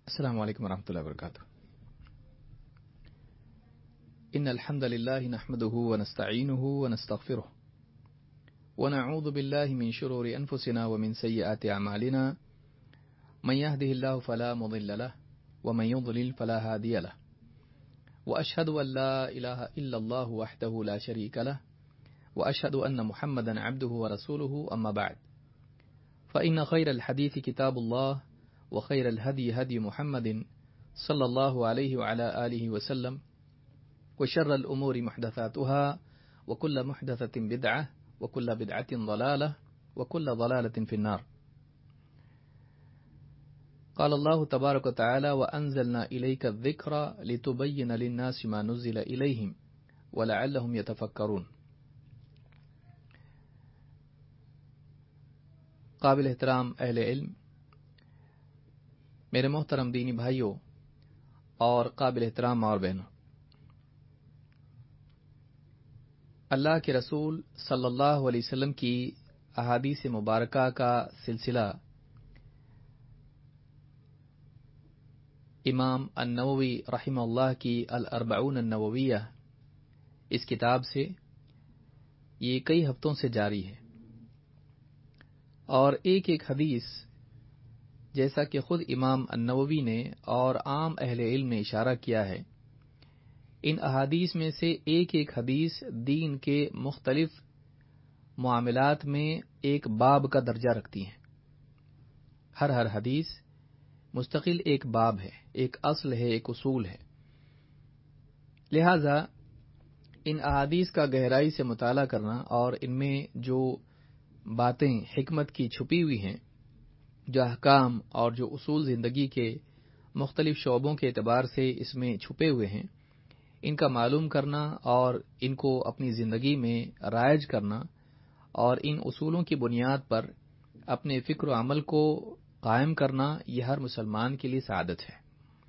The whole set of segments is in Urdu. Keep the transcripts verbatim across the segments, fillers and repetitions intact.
السلام علیکم ورحمۃ اللہ وبرکاتہ۔ ان الحمد للہ نحمده ونستعینه ونستغفره ونعوذ باللہ من شرور انفسنا ومن سیئات اعمالنا من يهده الله فلا مضل له ومن يضلل فلا هادي له واشهد ان لا اله الا الله وحده لا شريك له واشهد ان محمدا عبده ورسوله اما بعد فان خير الحديث كتاب الله وخير الهدي هدي محمد صلى الله عليه وعلى آله وسلم وشر الأمور محدثاتها وكل محدثة بدعة وكل بدعة ضلالة وكل ضلالة في النار. قال الله تبارك وتعالى وأنزلنا إليك الذكر لتبين للناس ما نزل إليهم ولعلهم يتفكرون. قابل احترام اہل علم، میرے محترم دینی بھائیوں اور قابل احترام اور بہنوں، اللہ کے رسول صلی اللہ علیہ وسلم کی احادیث مبارکہ کا سلسلہ امام النووی رحمہ اللہ کی الاربعون النوویہ اس کتاب سے یہ کئی ہفتوں سے جاری ہے، اور ایک ایک حدیث جیسا کہ خود امام النووی نے اور عام اہل علم نے اشارہ کیا ہے، ان احادیث میں سے ایک ایک حدیث دین کے مختلف معاملات میں ایک باب کا درجہ رکھتی ہیں۔ ہر ہر حدیث مستقل ایک باب ہے، ایک اصل ہے، ایک اصول ہے۔ لہذا ان احادیث کا گہرائی سے مطالعہ کرنا اور ان میں جو باتیں حکمت کی چھپی ہوئی ہیں، جو احکام اور جو اصول زندگی کے مختلف شعبوں کے اعتبار سے اس میں چھپے ہوئے ہیں، ان کا معلوم کرنا اور ان کو اپنی زندگی میں رائج کرنا اور ان اصولوں کی بنیاد پر اپنے فکر و عمل کو قائم کرنا، یہ ہر مسلمان کے لیے سعادت ہے۔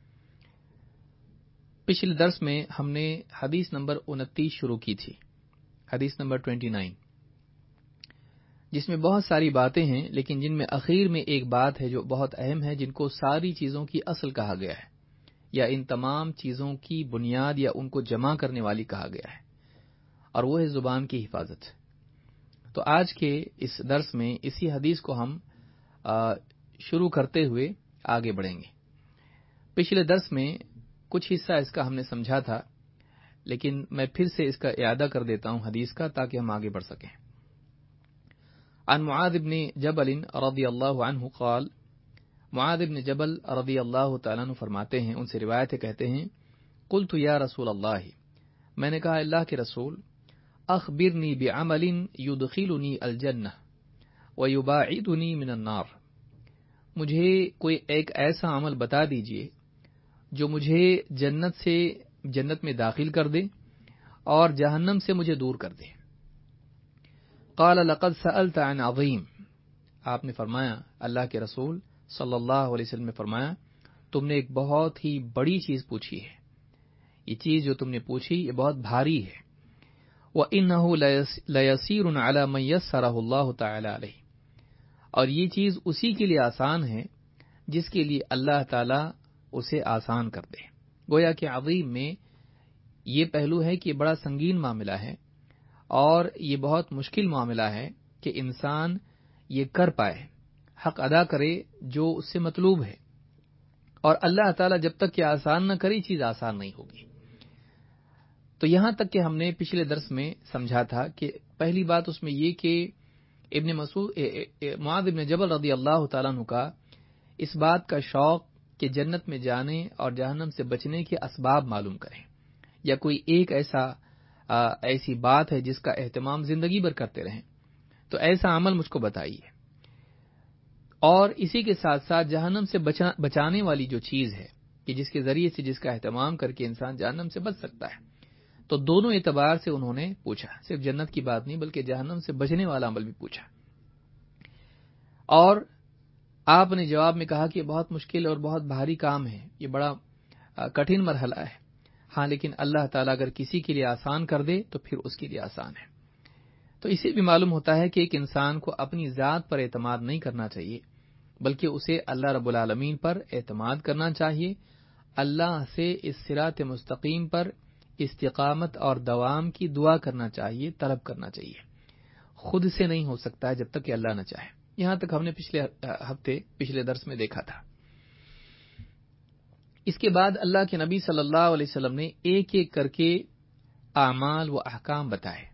پچھلے درس میں ہم نے حدیث نمبر انتیس شروع کی تھی، حدیث نمبر انتیس، جس میں بہت ساری باتیں ہیں، لیکن جن میں اخیر میں ایک بات ہے جو بہت اہم ہے، جن کو ساری چیزوں کی اصل کہا گیا ہے، یا ان تمام چیزوں کی بنیاد یا ان کو جمع کرنے والی کہا گیا ہے، اور وہ ہے زبان کی حفاظت۔ تو آج کے اس درس میں اسی حدیث کو ہم شروع کرتے ہوئے آگے بڑھیں گے۔ پچھلے درس میں کچھ حصہ اس کا ہم نے سمجھا تھا، لیکن میں پھر سے اس کا اعادہ کر دیتا ہوں حدیث کا، تاکہ ہم آگے بڑھ سکیں۔ عن معاذ بن جبل رضی اللہ عنہ قال، معاذ بن جبل رضی اللہ تعالیٰ عنہ فرماتے ہیں، ان سے روایت ہے، کہتے ہیں، قلت یا رسول اللہ، میں نے کہا اللہ کے رسول، اخبرنی بعمل یدخلنی الجنہ ویباعدنی من النار، مجھے کوئی ایک ایسا عمل بتا دیجئے جو مجھے جنت سے جنت میں داخل کر دے اور جہنم سے مجھے دور کر دے۔ قال لقد سألت عن عظیم، آپ نے فرمایا، اللہ کے رسول صلی اللہ علیہ وسلم نے فرمایا، تم نے ایک بہت ہی بڑی چیز پوچھی ہے، یہ چیز جو تم نے پوچھی یہ بہت بھاری ہے۔ وَإِنَّهُ لَيَسِيرٌ عَلَى مَن يَسَّرَهُ اللَّهُ تَعَالَى عَلَيْهِ، اور یہ چیز اسی کے لیے آسان ہے جس کے لیے اللہ تعالیٰ اسے آسان کر دے۔ گویا کہ عظیم میں یہ پہلو ہے کہ یہ بڑا سنگین معاملہ ہے، اور یہ بہت مشکل معاملہ ہے کہ انسان یہ کر پائے، حق ادا کرے جو اس سے مطلوب ہے، اور اللہ تعالیٰ جب تک کہ آسان نہ کرے چیز آسان نہیں ہوگی۔ تو یہاں تک کہ ہم نے پچھلے درس میں سمجھا تھا کہ پہلی بات اس میں یہ کہ ابن مسعود معاذ بن جبل رضی اللہ تعالیٰ عنہ کا اس بات کا شوق کہ جنت میں جانے اور جہنم سے بچنے کے اسباب معلوم کریں، یا کوئی ایک ایسا آ, ایسی بات ہے جس کا اہتمام زندگی بھر کرتے رہیں، تو ایسا عمل مجھ کو بتائیے، اور اسی کے ساتھ ساتھ جہنم سے بچا, بچانے والی جو چیز ہے کہ جس کے ذریعے سے جس کا اہتمام کر کے انسان جہنم سے بچ سکتا ہے، تو دونوں اعتبار سے انہوں نے پوچھا، صرف جنت کی بات نہیں بلکہ جہنم سے بچنے والا عمل بھی پوچھا، اور آپ نے جواب میں کہا کہ یہ بہت مشکل اور بہت بھاری کام ہے، یہ بڑا کٹھن مرحلہ ہے، ہاں لیکن اللہ تعالیٰ اگر کسی کے لیے آسان کر دے تو پھر اس کے لیے آسان ہے۔ تو اسے بھی معلوم ہوتا ہے کہ ایک انسان کو اپنی ذات پر اعتماد نہیں کرنا چاہیے، بلکہ اسے اللہ رب العالمین پر اعتماد کرنا چاہیے، اللہ سے اس صراط مستقیم پر استقامت اور دوام کی دعا کرنا چاہیے، طلب کرنا چاہیے۔ خود سے نہیں ہو سکتا ہے جب تک کہ اللہ نہ چاہے۔ یہاں تک ہم نے پچھلے ہفتے پچھلے درس میں دیکھا تھا۔ اس کے بعد اللہ کے نبی صلی اللہ علیہ وسلم نے ایک ایک کر کے اعمال و احکام بتائے۔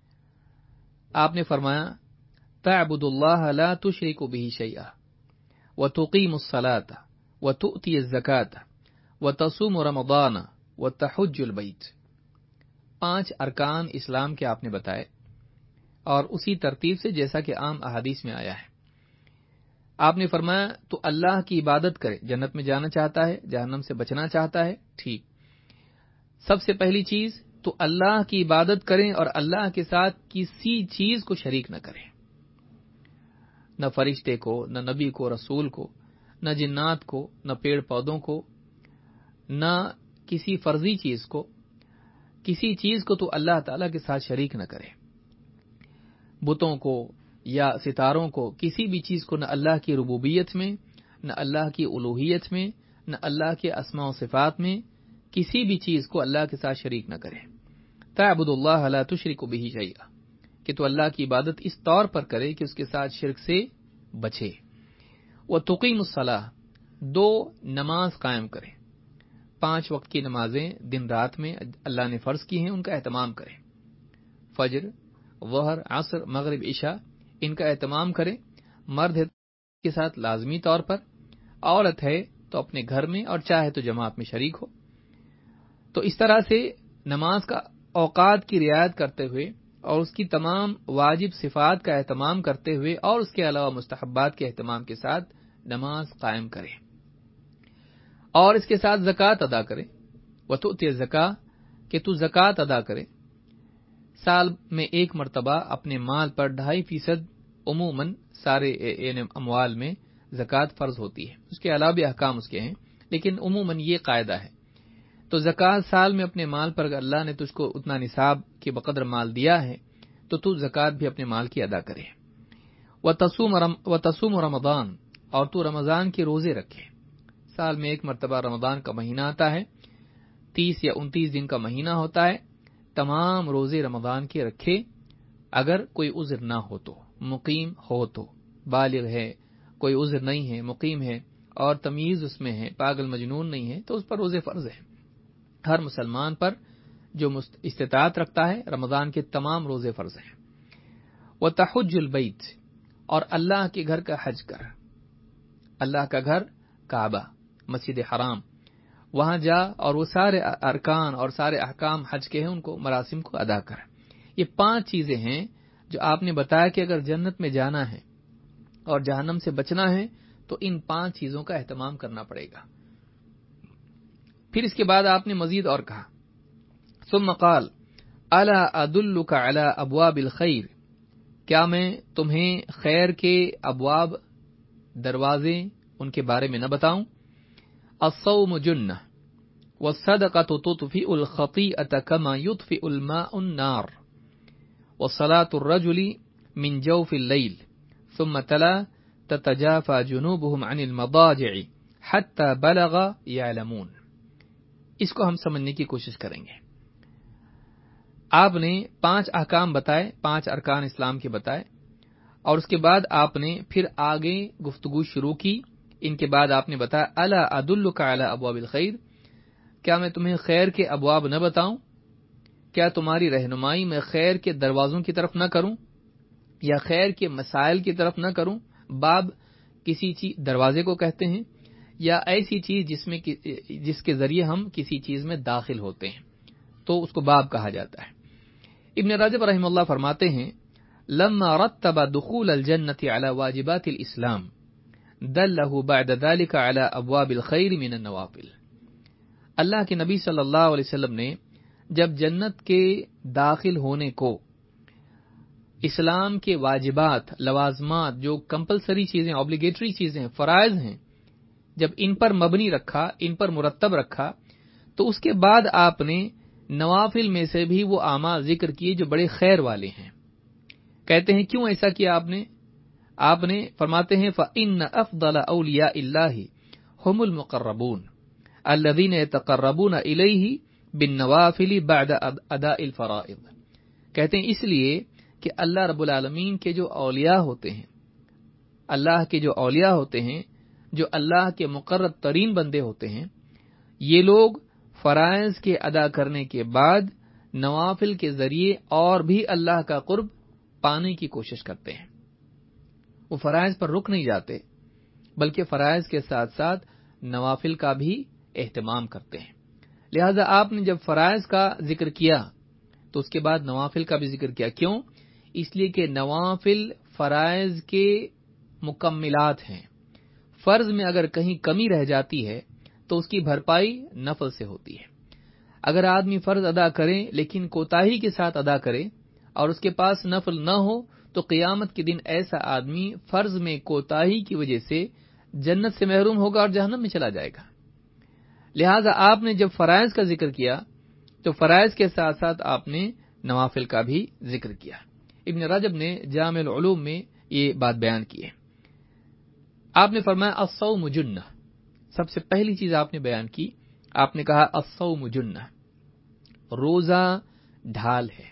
آپ نے فرمایا تعبد اللہ لا تشرک بہ شیئا وتقیم الصلاۃ وتؤتی الزکاۃ وتصوم رمضان وتحج البیت۔ پانچ ارکان اسلام کے آپ نے بتائے، اور اسی ترتیب سے جیسا کہ عام احادیث میں آیا ہے۔ آپ نے فرمایا تو اللہ کی عبادت کرے، جنت میں جانا چاہتا ہے، جہنم سے بچنا چاہتا ہے، ٹھیک۔ سب سے پہلی چیز تو اللہ کی عبادت کریں اور اللہ کے ساتھ کسی چیز کو شریک نہ کریں، نہ فرشتے کو، نہ نبی کو، رسول کو، نہ جنات کو، نہ پیڑ پودوں کو، نہ کسی فرضی چیز کو۔ کسی چیز کو تو اللہ تعالیٰ کے ساتھ شریک نہ کرے، بتوں کو یا ستاروں کو، کسی بھی چیز کو، نہ اللہ کی ربوبیت میں، نہ اللہ کی الوہیت میں، نہ اللہ کے اسماء و صفات میں، کسی بھی چیز کو اللہ کے ساتھ شریک نہ کرے۔ تعبد اللہ لا تشرک بہ شیئا، کہ تو اللہ کی عبادت اس طور پر کرے کہ اس کے ساتھ شرک سے بچے۔ وتقیم الصلاۃ، دو نماز قائم کرے، پانچ وقت کی نمازیں دن رات میں اللہ نے فرض کی ہیں، ان کا اہتمام کریں۔ فجر، ظہر، عصر، مغرب، عشاء، ان کا اہتمام کریں۔ مرد ہے کے ساتھ لازمی طور پر، عورت ہے تو اپنے گھر میں، اور چاہے تو جماعت میں شریک ہو۔ تو اس طرح سے نماز کا اوقات کی رعایت کرتے ہوئے اور اس کی تمام واجب صفات کا اہتمام کرتے ہوئے اور اس کے علاوہ مستحبات کے اہتمام کے ساتھ نماز قائم کریں، اور اس کے ساتھ زکوٰۃ ادا کرے۔ وتؤتی الزکاۃ، کہ تو زکوٰۃ ادا کرے۔ سال میں ایک مرتبہ اپنے مال پر ڈھائی فیصد عموماً سارے یعنی اموال میں زکوٰۃ فرض ہوتی ہے، اس کے علاوہ بھی احکام اس کے ہیں، لیکن عموماً یہ قاعدہ ہے۔ تو زکوٰۃ سال میں اپنے مال پر اگر اللہ نے تجھ کو اتنا نصاب کے بقدر مال دیا ہے تو تو زکوٰۃ بھی اپنے مال کی ادا کرے۔ وتصوم رم وتصوم رمضان، اور تو رمضان کے روزے رکھے۔ سال میں ایک مرتبہ رمضان کا مہینہ آتا ہے، تیس یا انتیس دن کا مہینہ ہوتا ہے، تمام روزے رمضان کے رکھے۔ اگر کوئی عذر نہ ہو تو، مقیم ہو تو، بالغ ہے، کوئی عذر نہیں ہے، مقیم ہے اور تمیز اس میں ہے، پاگل مجنون نہیں ہے، تو اس پر روزے فرض ہیں۔ ہر مسلمان پر جو استطاعت رکھتا ہے رمضان کے تمام روزے فرض ہیں۔ وتحج البیت، اور اللہ کے گھر کا حج کر۔ اللہ کا گھر کعبہ، مسجد حرام، وہاں جا اور وہ سارے ارکان اور سارے احکام حج کے ہیں، ان کو مراسم کو ادا کر۔ یہ پانچ چیزیں ہیں جو آپ نے بتایا کہ اگر جنت میں جانا ہے اور جہنم سے بچنا ہے تو ان پانچ چیزوں کا اہتمام کرنا پڑے گا۔ پھر اس کے بعد آپ نے مزید اور کہا ثم قال الا ادلک علی ابواب الخیر، کیا میں تمہیں خیر کے ابواب، دروازے، ان کے بارے میں نہ بتاؤں؟ الصوم جنہ والصدقۃ تطفئ الخطیئۃ کما یطفئ الماء النار وصلاۃ الرجل من جوف اللیل ثم تلا تتجافى جنوبهم عن المضاجع حتى بلغ يعلمون۔ اس کو ہم سمجھنے کی کوشش کریں گے۔ آپ نے پانچ احکام بتائے، پانچ ارکان اسلام کے بتائے، اور اس کے بعد آپ نے پھر آگے گفتگو شروع کی۔ ان کے بعد آپ نے بتایا الا ادلک علی ابواب الخیر، کیا میں تمہیں خیر کے ابواب نہ بتاؤں؟ کیا تمہاری رہنمائی میں خیر کے دروازوں کی طرف نہ کروں یا خیر کے مسائل کی طرف نہ کروں؟ باب کسی چیز دروازے کو کہتے ہیں، یا ایسی چیز جس میں جس کے ذریعے ہم کسی چیز میں داخل ہوتے ہیں تو اس کو باب کہا جاتا ہے۔ ابن رجب رحمہ اللہ فرماتے ہیں لما رتب دخول الجنة على واجبات الاسلام دلہ بعد ذلك على ابواب الخیر من النوافل۔ اللہ کے نبی صلی اللہ علیہ وسلم نے جب جنت کے داخل ہونے کو اسلام کے واجبات، لوازمات، جو کمپلسری چیزیں، اوبلیگیٹری چیزیں، فرائض ہیں، جب ان پر مبنی رکھا، ان پر مرتب رکھا، تو اس کے بعد آپ نے نوافل میں سے بھی وہ اعمال ذکر کیے جو بڑے خیر والے ہیں۔ کہتے ہیں کیوں ایسا کیا آپ نے؟ آپ نے فرماتے ہیں فَإِنَّ أَفْضَلَ أَوْلِيَاءِ اللَّهِ هُمُ الْمُقَرَّبُونَ الَّذِينَ يَتَقَرَّبُونَ إِلَيْهِ بِالنَّوَافِلِ بَعْدَ أَدَاءِ الْفَرَائِضِ۔ کہتے ہیں اس لیے کہ اللہ رب العالمین کے جو اولیاء ہوتے ہیں، اللہ کے جو اولیاء ہوتے ہیں، جو اللہ کے مقرب ترین بندے ہوتے ہیں، یہ لوگ فرائض کے ادا کرنے کے بعد نوافل کے ذریعے اور بھی اللہ کا قرب پانے کی کوشش کرتے ہیں۔ وہ فرائض پر رک نہیں جاتے، بلکہ فرائض کے ساتھ ساتھ نوافل کا بھی اہتمام کرتے ہیں۔ لہذا آپ نے جب فرائض کا ذکر کیا تو اس کے بعد نوافل کا بھی ذکر کیا۔ کیوں؟ اس لیے کہ نوافل فرائض کے مکملات ہیں۔ فرض میں اگر کہیں کمی رہ جاتی ہے تو اس کی بھرپائی نفل سے ہوتی ہے۔ اگر آدمی فرض ادا کرے لیکن کوتاہی کے ساتھ ادا کرے اور اس کے پاس نفل نہ ہو تو قیامت کے دن ایسا آدمی فرض میں کوتاہی کی وجہ سے جنت سے محروم ہوگا اور جہنم میں چلا جائے گا۔ لہٰذا آپ نے جب فرائض کا ذکر کیا تو فرائض کے ساتھ ساتھ آپ نے نوافل کا بھی ذکر کیا۔ ابن رجب نے جامع العلوم میں یہ بات بیان کی ہے۔ آپ نے فرمایا الصوم جنہ، سب سے پہلی چیز آپ نے بیان کی، آپ نے کہا الصوم جنہ، روزہ ڈھال ہے۔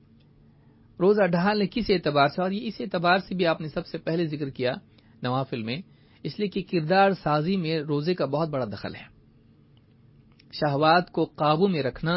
روزہ ڈھال ہے کس اعتبار سے؟ اور یہ اس اعتبار سے بھی آپ نے سب سے پہلے ذکر کیا نوافل میں، اس لیے کہ کردار سازی میں روزے کا بہت بڑا دخل ہے۔ شہوات کو قابو میں رکھنا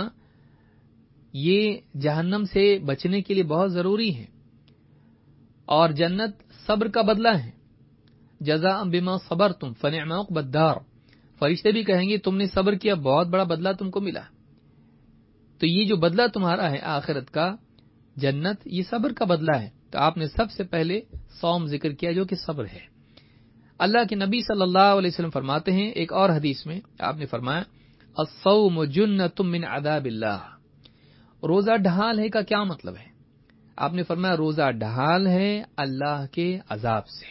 یہ جہنم سے بچنے کے لیے بہت ضروری ہے، اور جنت صبر کا بدلہ ہے۔ جزاء بما صبرتم فنعم عقبی الدار، فرشتے بھی کہیں گے تم نے صبر کیا، بہت بڑا بدلہ تم کو ملا۔ تو یہ جو بدلہ تمہارا ہے آخرت کا، جنت، یہ صبر کا بدلہ ہے۔ تو آپ نے سب سے پہلے صوم ذکر کیا جو کہ صبر ہے۔ اللہ کے نبی صلی اللہ علیہ وسلم فرماتے ہیں ایک اور حدیث میں، آپ نے فرمایا الصوم جنۃ من عذاب اللہ۔ روزہ ڈھال ہے کا کیا مطلب ہے؟ آپ نے فرمایا روزہ ڈھال ہے اللہ کے عذاب سے۔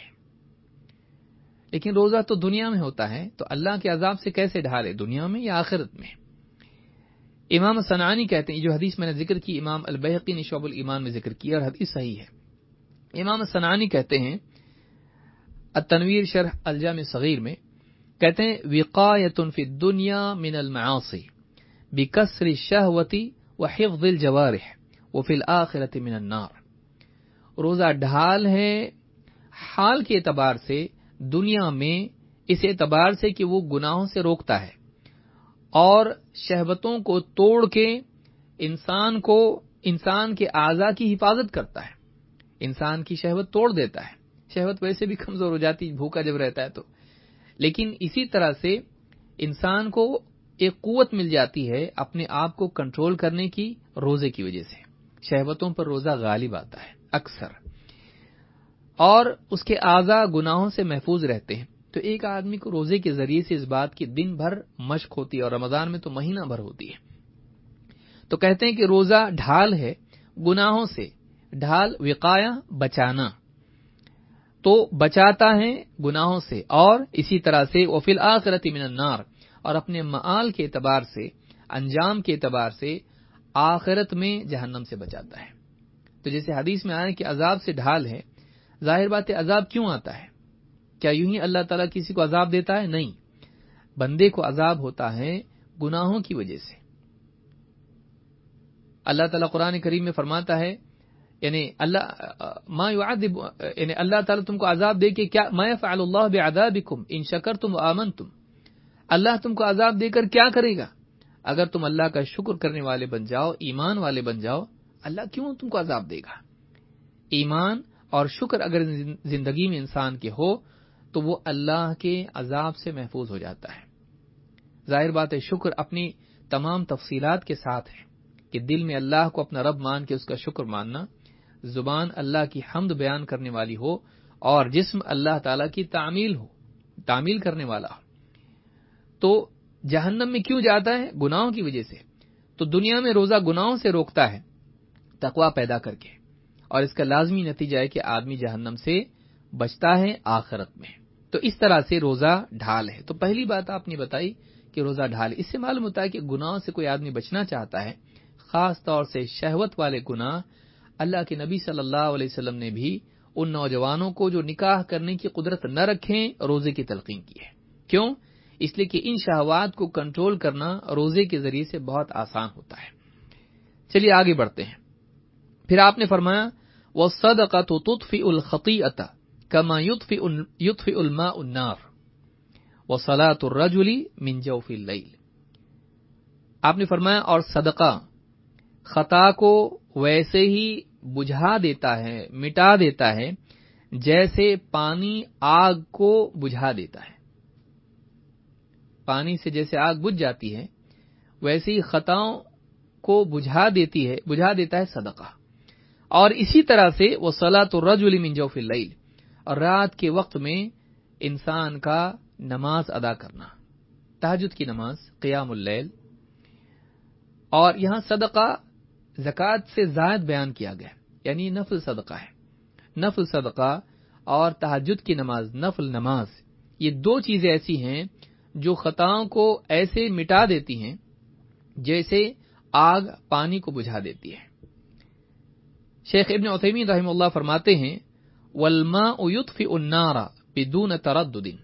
لیکن روزہ تو دنیا میں ہوتا ہے، تو اللہ کے عذاب سے کیسے ڈھال ہے، دنیا میں یا آخرت میں؟ امام صنعانی کہتے ہیں، جو حدیث میں نے ذکر کی امام البیہقی نے شعب الایمان میں ذکر کی اور حدیث صحیح ہے۔ امام صنعانی کہتے ہیں التنویر شرح الجامع صغیر میں، کہتے ہیں وقایۃ فی الدنیا من المعاصی بکسر الشہوۃ وحفظ الجوارح وفی الآخرۃ من النار۔ روزہ ڈھال ہے حال کے اعتبار سے دنیا میں، اس اعتبار سے کہ وہ گناہوں سے روکتا ہے اور شہوتوں کو توڑ کے انسان کو انسان کے اعضاء کی حفاظت کرتا ہے۔ انسان کی شہوت توڑ دیتا ہے، شہوت ویسے بھی کمزور ہو جاتی بھوکا جب رہتا ہے تو، لیکن اسی طرح سے انسان کو ایک قوت مل جاتی ہے اپنے آپ کو کنٹرول کرنے کی روزے کی وجہ سے۔ شہوتوں پر روزہ غالب آتا ہے اکثر، اور اس کے اعضاء گناہوں سے محفوظ رہتے ہیں۔ تو ایک آدمی کو روزے کے ذریعے سے اس بات کی دن بھر مشق ہوتی ہے، اور رمضان میں تو مہینہ بھر ہوتی ہے۔ تو کہتے ہیں کہ روزہ ڈھال ہے گناہوں سے، ڈھال وقایا بچانا، تو بچاتا ہے گناہوں سے، اور اسی طرح سے وفی الآخرۃ من النار، اور اپنے معال کے اعتبار سے، انجام کے اعتبار سے آخرت میں جہنم سے بچاتا ہے۔ تو جیسے حدیث میں آیا کہ عذاب سے ڈھال ہے، ظاہر بات ہے عذاب کیوں آتا ہے؟ کیا یوں ہی اللہ تعالیٰ کسی کو عذاب دیتا ہے؟ نہیں، بندے کو عذاب ہوتا ہے گناہوں کی وجہ سے۔ اللہ تعالیٰ قرآن کریم میں فرماتا ہے، یعنی اللہ ما يعذب، یعنی اللہ تعالیٰ تم کو عذاب دے کے کیا، ما يفعل اللہ بعذابکم ان شکرتم وآمنتم، اللہ تم کو عذاب دے کر کیا کرے گا اگر تم اللہ کا شکر کرنے والے بن جاؤ، ایمان والے بن جاؤ، اللہ کیوں تم کو عذاب دے گا؟ ایمان اور شکر اگر زندگی میں انسان کے ہو تو وہ اللہ کے عذاب سے محفوظ ہو جاتا ہے۔ ظاہر بات ہے شکر اپنی تمام تفصیلات کے ساتھ ہے کہ دل میں اللہ کو اپنا رب مان کے اس کا شکر ماننا، زبان اللہ کی حمد بیان کرنے والی ہو، اور جسم اللہ تعالیٰ کی تعمیل ہو، تعمیل کرنے والا ہو۔ تو جہنم میں کیوں جاتا ہے؟ گناہوں کی وجہ سے۔ تو دنیا میں روزہ گناہوں سے روکتا ہے تقویٰ پیدا کر کے، اور اس کا لازمی نتیجہ ہے کہ آدمی جہنم سے بچتا ہے آخرت میں۔ تو اس طرح سے روزہ ڈھال ہے۔ تو پہلی بات آپ نے بتائی کہ روزہ ڈھال ہے۔ اس سے معلوم ہوتا ہے کہ گناہوں سے کوئی آدمی بچنا چاہتا ہے، خاص طور سے شہوت والے گناہ، اللہ کے نبی صلی اللہ علیہ وسلم نے بھی ان نوجوانوں کو جو نکاح کرنے کی قدرت نہ رکھیں روزے کی تلقین کی ہے۔ کیوں؟ اس لیے کہ ان شہوات کو کنٹرول کرنا روزے کے ذریعے سے بہت آسان ہوتا ہے۔ چلیے آگے بڑھتے ہیں۔ پھر آپ نے فرمایا وَالصَّدَقَةُ تُطْفِئُ الْخَطِيئَةَ كَمَا يُطْفِئُ الْمَاءُ النَّارَ وَصَلَاةُ الرَّجُلِ مِنْ جَوْفِ اللَّيْلِ۔ آپ نے فرمایا اور صدقہ خطا کو ویسے ہی بجھا دیتا ہے، مٹا دیتا ہے جیسے پانی آگ کو بجھا دیتا ہے۔ پانی سے جیسے آگ بجھ جاتی ہے ویسے ہی خطاؤں کو بجھا دیتی ہے بجھا دیتا ہے صدقہ۔ اور اسی طرح سے وہ صلاۃ الرجل من جوف اللیل، اور رات کے وقت میں انسان کا نماز ادا کرنا، تہجد کی نماز، قیام اللیل۔ اور یہاں صدقہ زکوٰۃ سے زائد بیان کیا گیا، یعنی نفل صدقہ ہے۔ نفل صدقہ اور تہجد کی نماز، نفل نماز، یہ دو چیزیں ایسی ہیں جو خطاؤں کو ایسے مٹا دیتی ہیں جیسے آگ پانی کو بجھا دیتی ہے۔ شیخ ابن عثیمین رحمہ اللہ فرماتے ہیں وَالْمَاءُ يُطْفِئُ النَّارَ بِدُونَ تَرَدُّدٍ،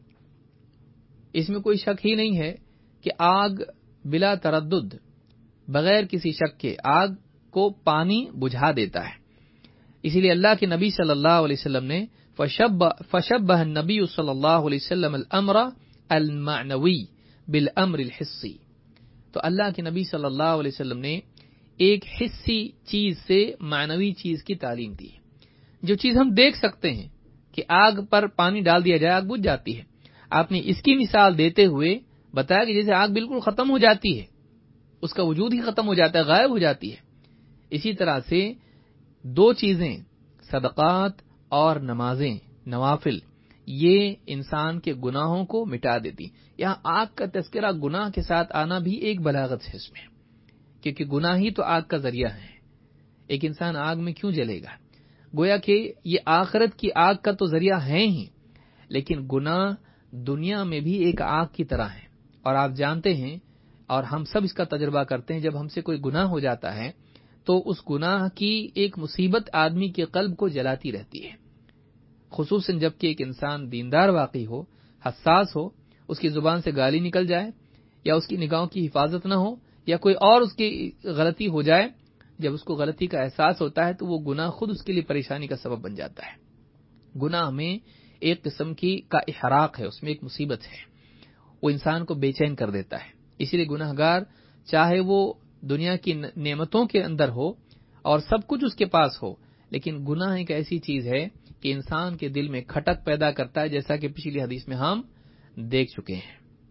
اس میں کوئی شک ہی نہیں ہے کہ آگ بلا تردد، بغیر کسی شک کے آگ کو پانی بجھا دیتا ہے۔ اسی لیے اللہ کے نبی صلی اللہ علیہ وسلم نے فَشَبَّهَ النَّبِيُّ صلی اللہ علیہ وسلم الْأَمْرَ الْمَعْنَوِيّ بِالْأَمْرِ الْحِسِّيّ، تو اللہ کے نبی صلی اللہ علیہ وسلم نے ایک حصی چیز سے معنوی چیز کی تعلیم دی۔ جو چیز ہم دیکھ سکتے ہیں کہ آگ پر پانی ڈال دیا جائے آگ بجھ جاتی ہے، آپ نے اس کی مثال دیتے ہوئے بتایا کہ جیسے آگ بالکل ختم ہو جاتی ہے، اس کا وجود ہی ختم ہو جاتا ہے، غائب ہو جاتی ہے۔ اسی طرح سے دو چیزیں، صدقات اور نمازیں، نوافل، یہ انسان کے گناہوں کو مٹا دیتی۔ یہاں آگ کا تذکرہ گناہ کے ساتھ آنا بھی ایک بلاغت ہے اس میں، کیونکہ گناہ ہی تو آگ کا ذریعہ ہے۔ ایک انسان آگ میں کیوں جلے گا؟ گویا کہ یہ آخرت کی آگ کا تو ذریعہ ہے ہی، لیکن گناہ دنیا میں بھی ایک آگ کی طرح ہے۔ اور آپ جانتے ہیں اور ہم سب اس کا تجربہ کرتے ہیں، جب ہم سے کوئی گناہ ہو جاتا ہے تو اس گناہ کی ایک مصیبت آدمی کے قلب کو جلاتی رہتی ہے، خصوصاً جب کہ ایک انسان دیندار واقعی ہو، حساس ہو، اس کی زبان سے گالی نکل جائے یا اس کی نگاہوں کی حفاظت نہ ہو یا کوئی اور اس کی غلطی ہو جائے، جب اس کو غلطی کا احساس ہوتا ہے تو وہ گناہ خود اس کے لیے پریشانی کا سبب بن جاتا ہے۔ گناہ میں ایک قسم کی کا احراق ہے، اس میں ایک مصیبت ہے، وہ انسان کو بے چین کر دیتا ہے۔ اسی لیے گناہگار چاہے وہ دنیا کی نعمتوں کے اندر ہو اور سب کچھ اس کے پاس ہو، لیکن گناہ ایک ایسی چیز ہے کہ انسان کے دل میں کھٹک پیدا کرتا ہے، جیسا کہ پچھلی حدیث میں ہم دیکھ چکے ہیں۔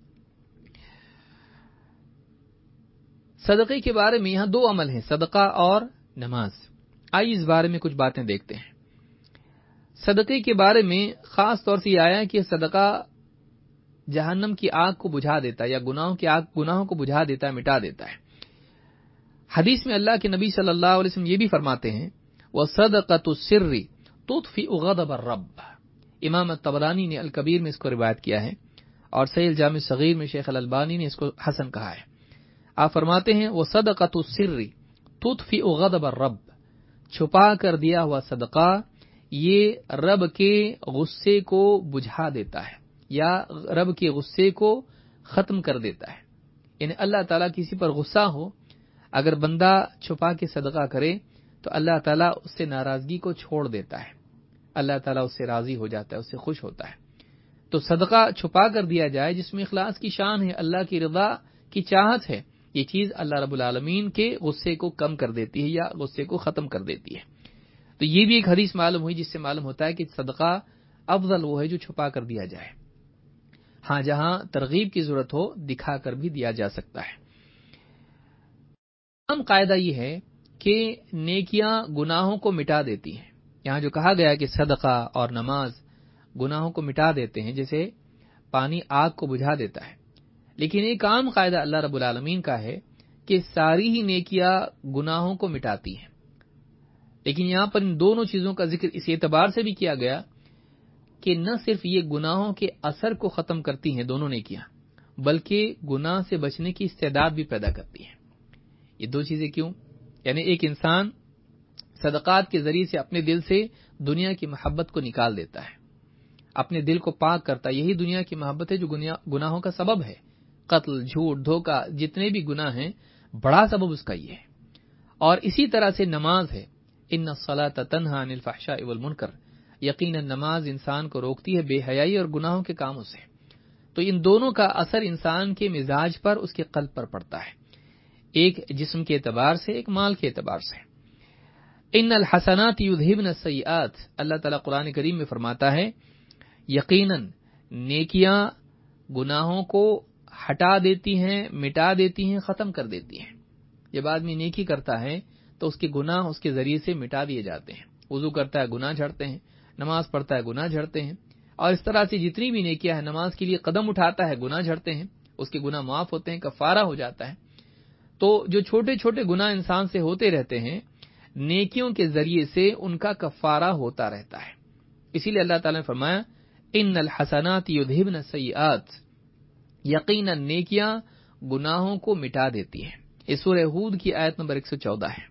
صدقے کے بارے میں یہاں دو عمل ہیں، صدقہ اور نماز۔ آئیے اس بارے میں کچھ باتیں دیکھتے ہیں۔ صدقے کے بارے میں خاص طور سے یہ آیا کہ صدقہ جہنم کی آگ کو بجھا دیتا ہے یا گناہوں کی آگ گناہوں کو بجھا دیتا ہے، مٹا دیتا ہے۔ حدیث میں اللہ کے نبی صلی اللہ علیہ وسلم یہ بھی فرماتے ہیں وَصَدَقَةُ السِّرِّ تُطْفِئُ غَضَبَ الرَّبِّ۔ امام الطبرانی نے الکبیر میں اس کو روایت کیا ہے اور صحیح الجامع الصغیر میں شیخ الالبانی نے اس کو حسن کہا ہے۔ آپ فرماتے ہیں وَصَدَقَةُ السِّرِّ تُطْفِئُ غَضَبَ الرَّبِّ، چھپا کر دیا ہوا صدقہ یہ رب کے غصے کو بجھا دیتا ہے یا رب کے غصے کو ختم کر دیتا ہے۔ یعنی اللہ تعالیٰ کسی پر غصہ ہو، اگر بندہ چھپا کے صدقہ کرے تو اللہ تعالیٰ اس سے ناراضگی کو چھوڑ دیتا ہے، اللہ تعالیٰ اس سے راضی ہو جاتا ہے، اس سے خوش ہوتا ہے۔ تو صدقہ چھپا کر دیا جائے جس میں اخلاص کی شان ہے، اللہ کی رضا کی چاہت ہے، یہ چیز اللہ رب العالمین کے غصے کو کم کر دیتی ہے یا غصے کو ختم کر دیتی ہے۔ تو یہ بھی ایک حدیث معلوم ہوئی جس سے معلوم ہوتا ہے کہ صدقہ افضل وہ ہے جو چھپا کر دیا جائے۔ ہاں جہاں ترغیب کی ضرورت ہو دکھا کر بھی دیا جا سکتا ہے۔ عام قاعدہ یہ ہے کہ نیکیاں گناہوں کو مٹا دیتی ہیں۔ یہاں جو کہا گیا کہ صدقہ اور نماز گناہوں کو مٹا دیتے ہیں جیسے پانی آگ کو بجھا دیتا ہے، لیکن ایک عام قاعدہ اللہ رب العالمین کا ہے کہ ساری ہی نیکیاں گناہوں کو مٹاتی ہیں، لیکن یہاں پر ان دونوں چیزوں کا ذکر اس اعتبار سے بھی کیا گیا کہ نہ صرف یہ گناہوں کے اثر کو ختم کرتی ہیں دونوں نیکیاں، بلکہ گناہ سے بچنے کی استعداد بھی پیدا کرتی ہیں۔ یہ دو چیزیں کیوں؟ یعنی ایک انسان صدقات کے ذریعے سے اپنے دل سے دنیا کی محبت کو نکال دیتا ہے، اپنے دل کو پاک کرتا ہے۔ یہی دنیا کی محبت ہے جو گناہوں کا سبب ہے۔ قتل، جھوٹ، دھوکہ، جتنے بھی گناہ ہیں، بڑا سبب اس کا یہ ہے۔ اور اسی طرح سے نماز ہے، ان الصلاۃ تنہی عن الفحشاء والمنکر، یقیناً نماز انسان کو روکتی ہے بے حیائی اور گناہوں کے کاموں سے۔ تو ان دونوں کا اثر انسان کے مزاج پر، اس کے قلب پر پڑتا ہے، ایک جسم کے اعتبار سے، ایک مال کے اعتبار سے۔ ان الحسنات یذہبن السیئات، اللہ تعالیٰ قرآن کریم میں فرماتا ہے یقیناً نیکیاں گناہوں کو ہٹا دیتی ہیں، مٹا دیتی ہیں، ختم کر دیتی ہیں۔ جب آدمی نیکی کرتا ہے تو اس کے گناہ اس کے ذریعے سے مٹا دیے جاتے ہیں۔ وضو کرتا ہے گناہ جھڑتے ہیں، نماز پڑھتا ہے گناہ جھڑتے ہیں، اور اس طرح سے جتنی بھی نیکیاں ہیں، نماز کے لیے قدم اٹھاتا ہے گناہ جھڑتے ہیں، اس کے گناہ معاف ہوتے ہیں، کفارہ ہو جاتا ہے۔ تو جو چھوٹے چھوٹے گناہ انسان سے ہوتے رہتے ہیں، نیکیوں کے ذریعے سے ان کا کفارہ ہوتا رہتا ہے۔ اسی لیے اللہ تعالیٰ نے فرمایا ان الحسنات یذہبن السیئات، یقیناً نیکیاں گناہوں کو مٹا دیتی ہیں۔ یہ سورہ ہود کی آیت نمبر ایک سو چودہ ہے۔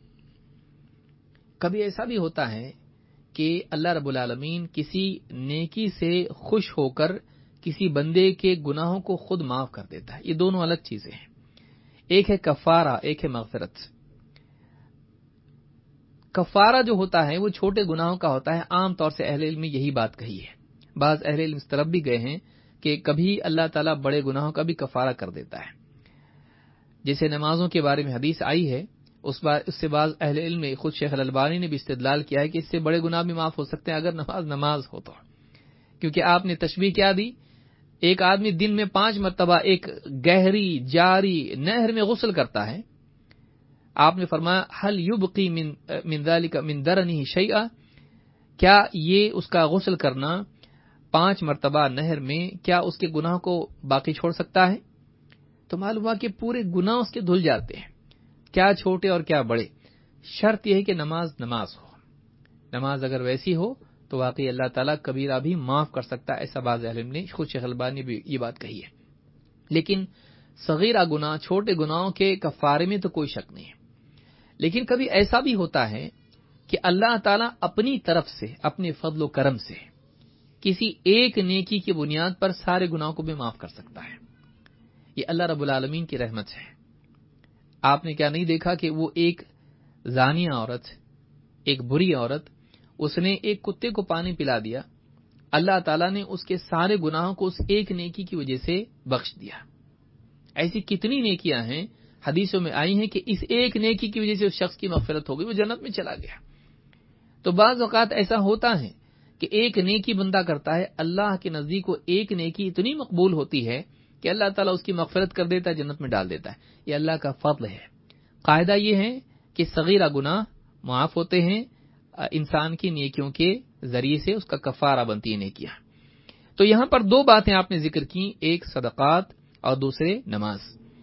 کبھی ایسا بھی ہوتا ہے کہ اللہ رب العالمین کسی نیکی سے خوش ہو کر کسی بندے کے گناہوں کو خود معاف کر دیتا ہے۔ یہ دونوں الگ چیزیں ہیں، ایک ہے کفارہ، ایک ہے مغفرت۔ کفارہ جو ہوتا ہے وہ چھوٹے گناہوں کا ہوتا ہے، عام طور سے اہل علم نے یہی بات کہی ہے۔ بعض اہل علم اس طرف بھی گئے ہیں کہ کبھی اللہ تعالیٰ بڑے گناہوں کا بھی کفارہ کر دیتا ہے، جیسے نمازوں کے بارے میں حدیث آئی ہے، اس بار اس سے بعض اہل علم نے، خود شیخ الالبانی نے بھی استدلال کیا ہے کہ اس سے بڑے گناہ بھی معاف ہو سکتے ہیں اگر نماز نماز ہو تو، کیونکہ آپ نے تشبیہ کیا دی، ایک آدمی دن میں پانچ مرتبہ ایک گہری جاری نہر میں غسل کرتا ہے، آپ نے فرمایا حل یبقی من من ذلک من درنہ شیئا، کیا یہ اس کا غسل کرنا پانچ مرتبہ نہر میں کیا اس کے گناہ کو باقی چھوڑ سکتا ہے؟ تو معلوم ہوا کہ پورے گناہ اس کے دھل جاتے ہیں، کیا چھوٹے اور کیا بڑے۔ شرط یہ ہے کہ نماز نماز ہو، نماز اگر ویسی ہو تو واقعی اللہ تعالیٰ کبیرہ بھی معاف کر سکتا ہے، ایسا بعض اہل علم نے، خود شیخ البانی نے بھی یہ بات کہی ہے۔ لیکن صغیرہ گناہ، چھوٹے گناہوں کے کفارے میں تو کوئی شک نہیں ہے۔ لیکن کبھی ایسا بھی ہوتا ہے کہ اللہ تعالیٰ اپنی طرف سے، اپنے فضل و کرم سے کسی ایک نیکی کی بنیاد پر سارے گناہوں کو بھی معاف کر سکتا ہے۔ یہ اللہ رب العالمین کی رحمت ہے۔ آپ نے کیا نہیں دیکھا کہ وہ ایک زانیہ عورت، ایک بری عورت، اس نے ایک کتے کو پانی پلا دیا، اللہ تعالیٰ نے اس کے سارے گناہوں کو اس ایک نیکی کی وجہ سے بخش دیا۔ ایسی کتنی نیکیاں ہیں حدیثوں میں آئی ہیں کہ اس ایک نیکی کی وجہ سے اس شخص کی مغفرت ہو گئی، وہ جنت میں چلا گیا۔ تو بعض اوقات ایسا ہوتا ہے کہ ایک نیکی بندہ کرتا ہے، اللہ کے نزدیک وہ ایک نیکی اتنی مقبول ہوتی ہے کہ اللہ تعالیٰ اس کی مغفرت کر دیتا ہے، جنت میں ڈال دیتا ہے۔ یہ اللہ کا فضل ہے۔ قاعدہ یہ ہے کہ صغیرہ گناہ معاف ہوتے ہیں انسان کی نیکیوں کے ذریعے سے، اس کا کفارہ بنتی ہے نیکیاں۔ تو یہاں پر دو باتیں آپ نے ذکر کی، ایک صدقات اور دوسرے نماز۔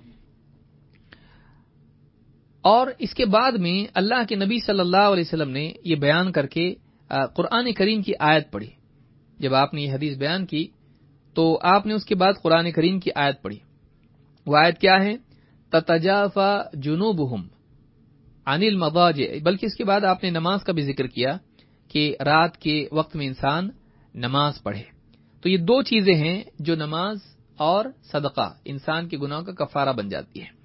اور اس کے بعد میں اللہ کے نبی صلی اللہ علیہ وسلم نے یہ بیان کر کے قرآن کریم کی آیت پڑھی۔ جب آپ نے یہ حدیث بیان کی تو آپ نے اس کے بعد قرآن کریم کی آیت پڑھی۔ وہ آیت کیا ہے؟ تتجافا جنوبہم عن المضاجع، بلکہ اس کے بعد آپ نے نماز کا بھی ذکر کیا کہ رات کے وقت میں انسان نماز پڑھے۔ تو یہ دو چیزیں ہیں جو نماز اور صدقہ انسان کے گناہوں کا کفارہ بن جاتی ہے۔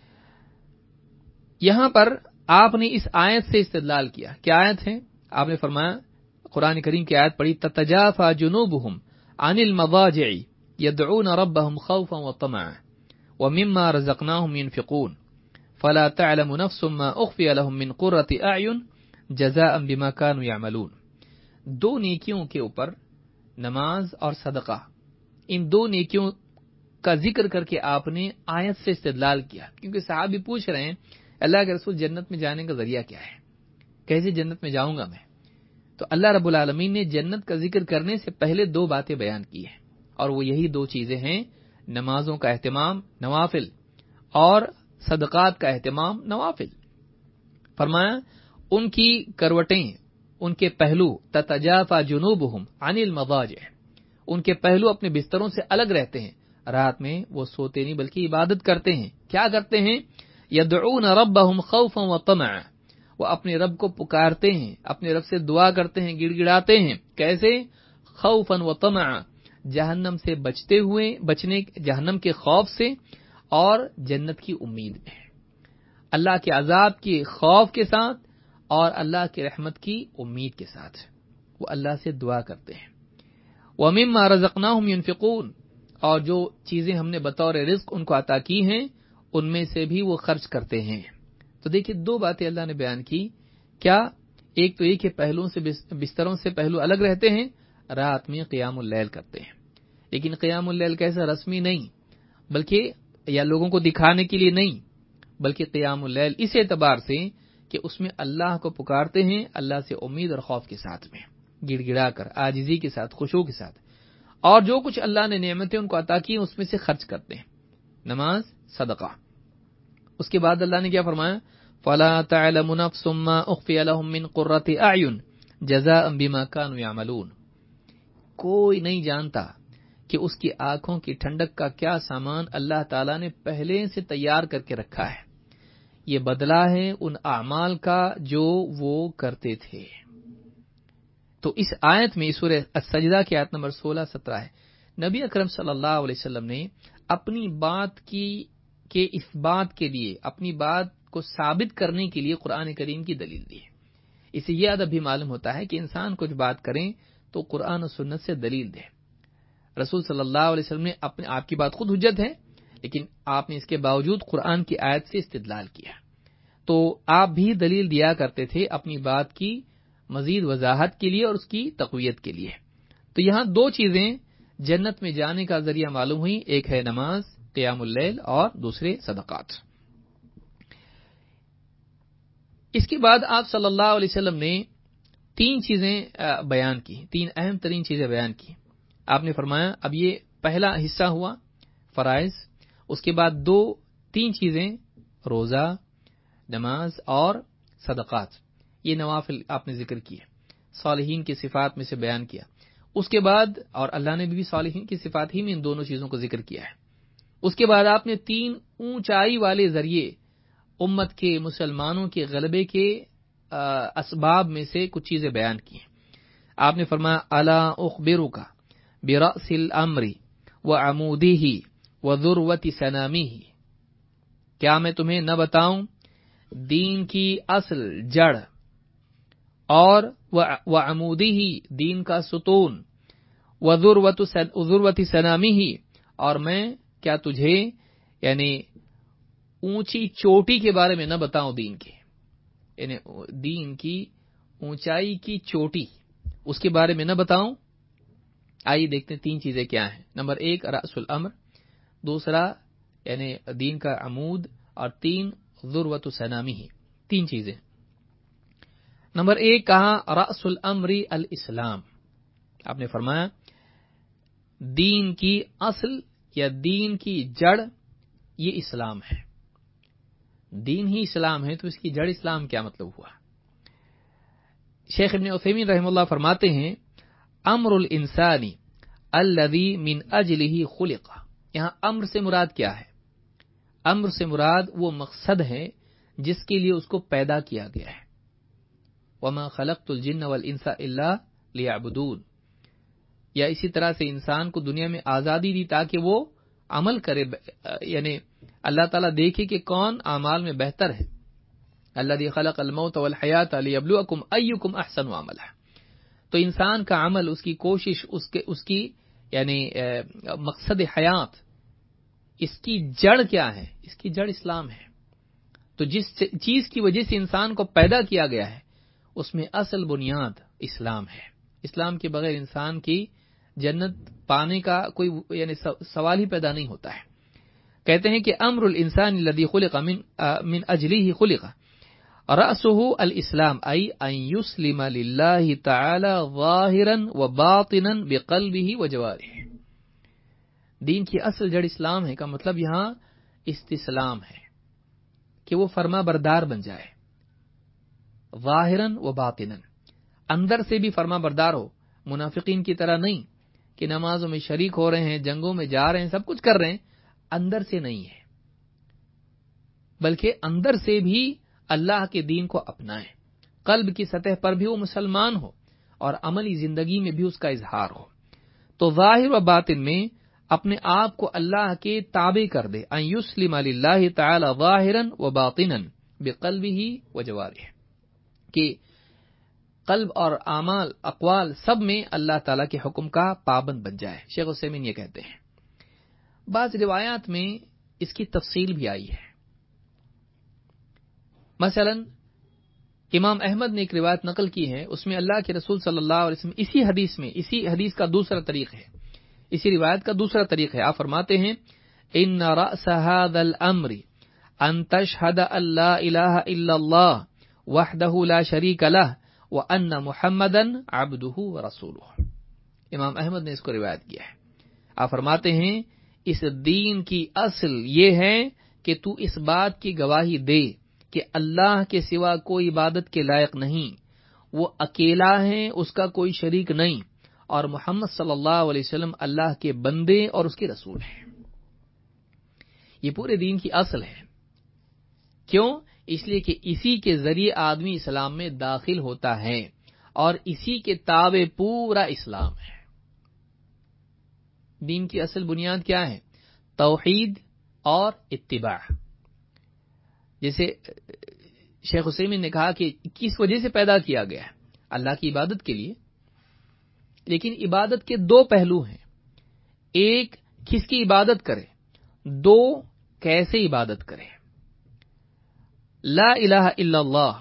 یہاں پر آپ نے اس آیت سے استدلال کیا۔ کیا آیت ہے؟ آپ نے فرمایا، قرآن کریم کی آیت پڑھی، تتجافا جنوبہم عن المضاجع يدعون ربهم خوفا وطمعا ومما رزقناهم ينفقون فلا تعلم نفس ما اخفي لهم من قرة اعین جزاء بما كانوا يعملون۔ دو نیکیوں کے اوپر نماز اور صدقہ، ان دو نیکیوں کا ذکر کر کے آپ نے آیت سے استدلال کیا، کیونکہ صحابی پوچھ رہے ہیں اللہ کے رسول جنت میں جانے کا ذریعہ کیا ہے، کیسے جنت میں جاؤں گا میں؟ تو اللہ رب العالمین نے جنت کا ذکر کرنے سے پہلے دو باتیں بیان کی ہیں، اور وہ یہی دو چیزیں ہیں، نمازوں کا اہتمام نوافل اور صدقات کا اہتمام نوافل۔ فرمایا ان کی کروٹیں، ان کے پہلو، تتجافا جنوبہم عن المضاجع، ان کے پہلو اپنے بستروں سے الگ رہتے ہیں، رات میں وہ سوتے نہیں بلکہ عبادت کرتے ہیں۔ کیا کرتے ہیں؟ یدعون ربہم خوفا وطمعا، وہ اپنے رب کو پکارتے ہیں، اپنے رب سے دعا کرتے ہیں، گڑ گڑاتے ہیں. کیسے؟ خوفاً و طمعا، جہنم سے بچتے ہوئے، بچنے جہنم کے خوف سے اور جنت کی امید میں، اللہ کے عذاب کے خوف کے ساتھ اور اللہ کی رحمت کی امید کے ساتھ وہ اللہ سے دعا کرتے ہیں. وَمِمَّا رَزَقْنَاهُمْ يُنْفِقُونَ، اور جو چیزیں ہم نے بطور رزق ان کو عطا کی ہیں ان میں سے بھی وہ خرچ کرتے ہیں. تو دیکھیں دو باتیں اللہ نے بیان کی. کیا؟ ایک تو یہ کہ پہلوؤں سے بستروں سے پہلو الگ رہتے ہیں، رات میں قیام اللیل کرتے ہیں. لیکن قیام اللیل کیسا؟ رسمی نہیں، بلکہ یا لوگوں کو دکھانے کے لیے نہیں، بلکہ قیام اللیل اس اعتبار سے کہ اس میں اللہ کو پکارتے ہیں، اللہ سے امید اور خوف کے ساتھ میں، گڑ گڑا کر، عاجزی کے ساتھ، خشوع کے ساتھ. اور جو کچھ اللہ نے نعمتیں ان کو عطا کی اس میں سے خرچ کرتے ہیں، نماز، صدقہ. اس کے بعد اللہ نے کیا فرمایا؟ فَلَا تَعْلَمُ نَفْسٌ مَّا أُخْفِيَ لَهُم مِّن قُرَّةِ أَعْيُنٍ جَزَاءً بِمَا كَانُوا يَعْمَلُونَ. کوئی نہیں جانتا کہ اس کی آنکھوں کی ٹھنڈک کا کیا سامان اللہ تعالیٰ نے پہلے سے تیار کر کے رکھا ہے، یہ بدلہ ہے ان اعمال کا جو وہ کرتے تھے. تو اس آیت میں سورہ السجدہ کی آیت نمبر سولہ سترہ ہے. نبی اکرم صلی اللہ علیہ وسلم نے اپنی بات کی کے اثبات کے لیے، اپنی بات کو ثابت کرنے کے لیے قرآن کریم کی دلیل دی ہے. اس سے یہ ادب بھی معلوم ہوتا ہے کہ انسان کچھ بات کریں تو قرآن و سنت سے دلیل دے. رسول صلی اللہ علیہ وسلم نے اپنے آپ کی بات خود حجت ہے، لیکن آپ نے اس کے باوجود قرآن کی آیت سے استدلال کیا. تو آپ بھی دلیل دیا کرتے تھے اپنی بات کی مزید وضاحت کے لیے اور اس کی تقویت کے لیے. تو یہاں دو چیزیں جنت میں جانے کا ذریعہ معلوم ہوئی، ایک ہے نماز، قیام اللیل، اور دوسرے صدقات. اس کے بعد آپ صلی اللہ علیہ وسلم نے تین چیزیں بیان کی، تین اہم ترین چیزیں بیان کی. آپ نے فرمایا اب یہ پہلا حصہ ہوا فرائض، اس کے بعد دو تین چیزیں روزہ، نماز اور صدقات، یہ نوافل آپ نے ذکر کیے، صالحین کی صفات میں سے بیان کیا. اس کے بعد اور اللہ نے بھی صالحین کی صفات ہی میں ان دونوں چیزوں کو ذکر کیا ہے. اس کے بعد آپ نے تین اونچائی والے ذریعے امت کے، مسلمانوں کے غلبے کے اسباب میں سے کچھ چیزیں بیان کی. آپ نے فرمایا الا اخبرک برأس الامر وعمودہ وذروۃ سنامہ، کیا میں تمہیں نہ بتاؤں دین کی اصل جڑ اور وعمودہ، دین کا ستون، وذروۃ سنامہ، اور میں کیا تجھے یعنی اونچی چوٹی کے بارے میں نہ بتاؤں دین کے، یعنی دین کی اونچائی کی چوٹی اس کے بارے میں نہ بتاؤں. آئیے دیکھتے ہیں تین چیزیں کیا ہیں. نمبر ایک رأس الامر، دوسرا یعنی دین کا عمود، اور تین ذروۃ سنامہ، تین چیزیں. نمبر ایک کہا رأس الامر الاسلام. آپ نے فرمایا دین کی اصل یا دین کی جڑ یہ اسلام ہے. دین ہی اسلام ہے تو اس کی جڑ اسلام کیا مطلب ہوا؟ شیخ ابن عثیمین رحمہ اللہ فرماتے ہیں امر الانسانی الذی من اجلہ خلق. یہاں امر سے مراد کیا ہے؟ امر سے مراد وہ مقصد ہے جس کے لیے اس کو پیدا کیا گیا ہے. وما خلقت الجن والانس الا لیعبدون. یا اسی طرح سے انسان کو دنیا میں آزادی دی تاکہ وہ عمل کرے، یعنی اللہ تعالیٰ دیکھے کہ کون اعمال میں بہتر ہے. الذی خلق الموت والحیات لیبلوکم ایکم احسن عملا. تو انسان کا عمل، اس کی کوشش، اس کے اس کی یعنی مقصد حیات، اس کی جڑ کیا ہے؟ اس کی جڑ اسلام ہے. تو جس چیز کی وجہ سے انسان کو پیدا کیا گیا ہے اس میں اصل بنیاد اسلام ہے. اسلام کے بغیر انسان کی جنت پانے کا کوئی یعنی سوال ہی پیدا نہیں ہوتا ہے. کہتے ہیں کہ امر الانسان الذی خلق من من اجلہ خلق رأسہ الاسلام ای ان یسلم للہ تعالی ظاہرا وباطنا بقلبہ وجوارحہ. دین کی اصل جڑ اسلام ہے کا مطلب یہاں استسلام ہے کہ وہ فرما بردار بن جائے، ظاہرا و باطنا، اندر سے بھی فرما بردار ہو، منافقین کی طرح نہیں کہ نمازوں میں شریک ہو رہے ہیں، جنگوں میں جا رہے ہیں، سب کچھ کر رہے ہیں، اندر سے نہیں ہے، بلکہ اندر سے بھی اللہ کے دین کو اپنائیں، قلب کی سطح پر بھی وہ مسلمان ہو اور عملی زندگی میں بھی اس کا اظہار ہو، تو ظاہر و باطن میں اپنے آپ کو اللہ کے تابع کر دے، ان یسلم للہ تعالی ظاہرا و باطنا بقلبہ و جوارحہ، کہ قلب اور اعمال اقوال سب میں اللہ تعالیٰ کے حکم کا پابند بن جائے۔ شیخ عثیمین یہ کہتے ہیں۔ بعض روایات میں اس کی تفصیل بھی آئی ہے۔ مثلا امام احمد نے ایک روایت نقل کی ہے، اس میں اللہ کے رسول صلی اللہ علیہ وسلم اسی حدیث میں اسی حدیث کا دوسرا طریق ہے، اسی روایت کا دوسرا طریق ہے، آپ فرماتے ہیں ان رأس هذا الامر ان تشهد ان لا الہ الا اللہ وحدہ لا شریک لہ وان محمدا عبدہ ورسولہ۔ امام احمد نے اس کو روایت کیا ہے، آپ فرماتے ہیں اس دین کی اصل یہ ہے کہ تو اس بات کی گواہی دے کہ اللہ کے سوا کوئی عبادت کے لائق نہیں، وہ اکیلا ہے، اس کا کوئی شریک نہیں، اور محمد صلی اللہ علیہ وسلم اللہ کے بندے اور اس کے رسول ہیں۔ یہ پورے دین کی اصل ہے۔ کیوں؟ اس لیے کہ اسی کے ذریعے آدمی اسلام میں داخل ہوتا ہے اور اسی کے تابع پورا اسلام ہے۔ دین کی اصل بنیاد کیا ہے؟ توحید اور اتباع۔ جیسے شیخ عثیمین نے کہا کہ کس وجہ سے پیدا کیا گیا ہے؟ اللہ کی عبادت کے لیے، لیکن عبادت کے دو پہلو ہیں، ایک کس کی عبادت کرے، دو کیسے عبادت کرے۔ لا الہ الا اللہ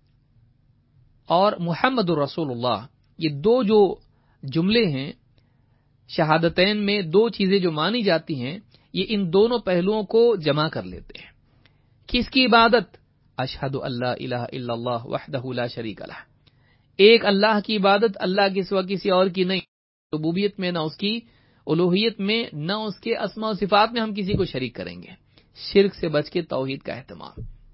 اور محمد الرسول اللہ، یہ دو جو جملے ہیں شہادتین میں، دو چیزیں جو مانی جاتی ہیں، یہ ان دونوں پہلوؤں کو جمع کر لیتے ہیں۔ کس کی عبادت؟ اشہد اللہ الہ الا اللہ وحدہ لا شریک لہ، ایک اللہ کی عبادت، اللہ کے سوا کسی اور کی نہیں، ربوبیت میں نہ اس کی، الوہیت میں نہ اس کے اسماء و صفات میں ہم کسی کو شریک کریں گے، شرک سے بچ کے توحید کا اہتمام۔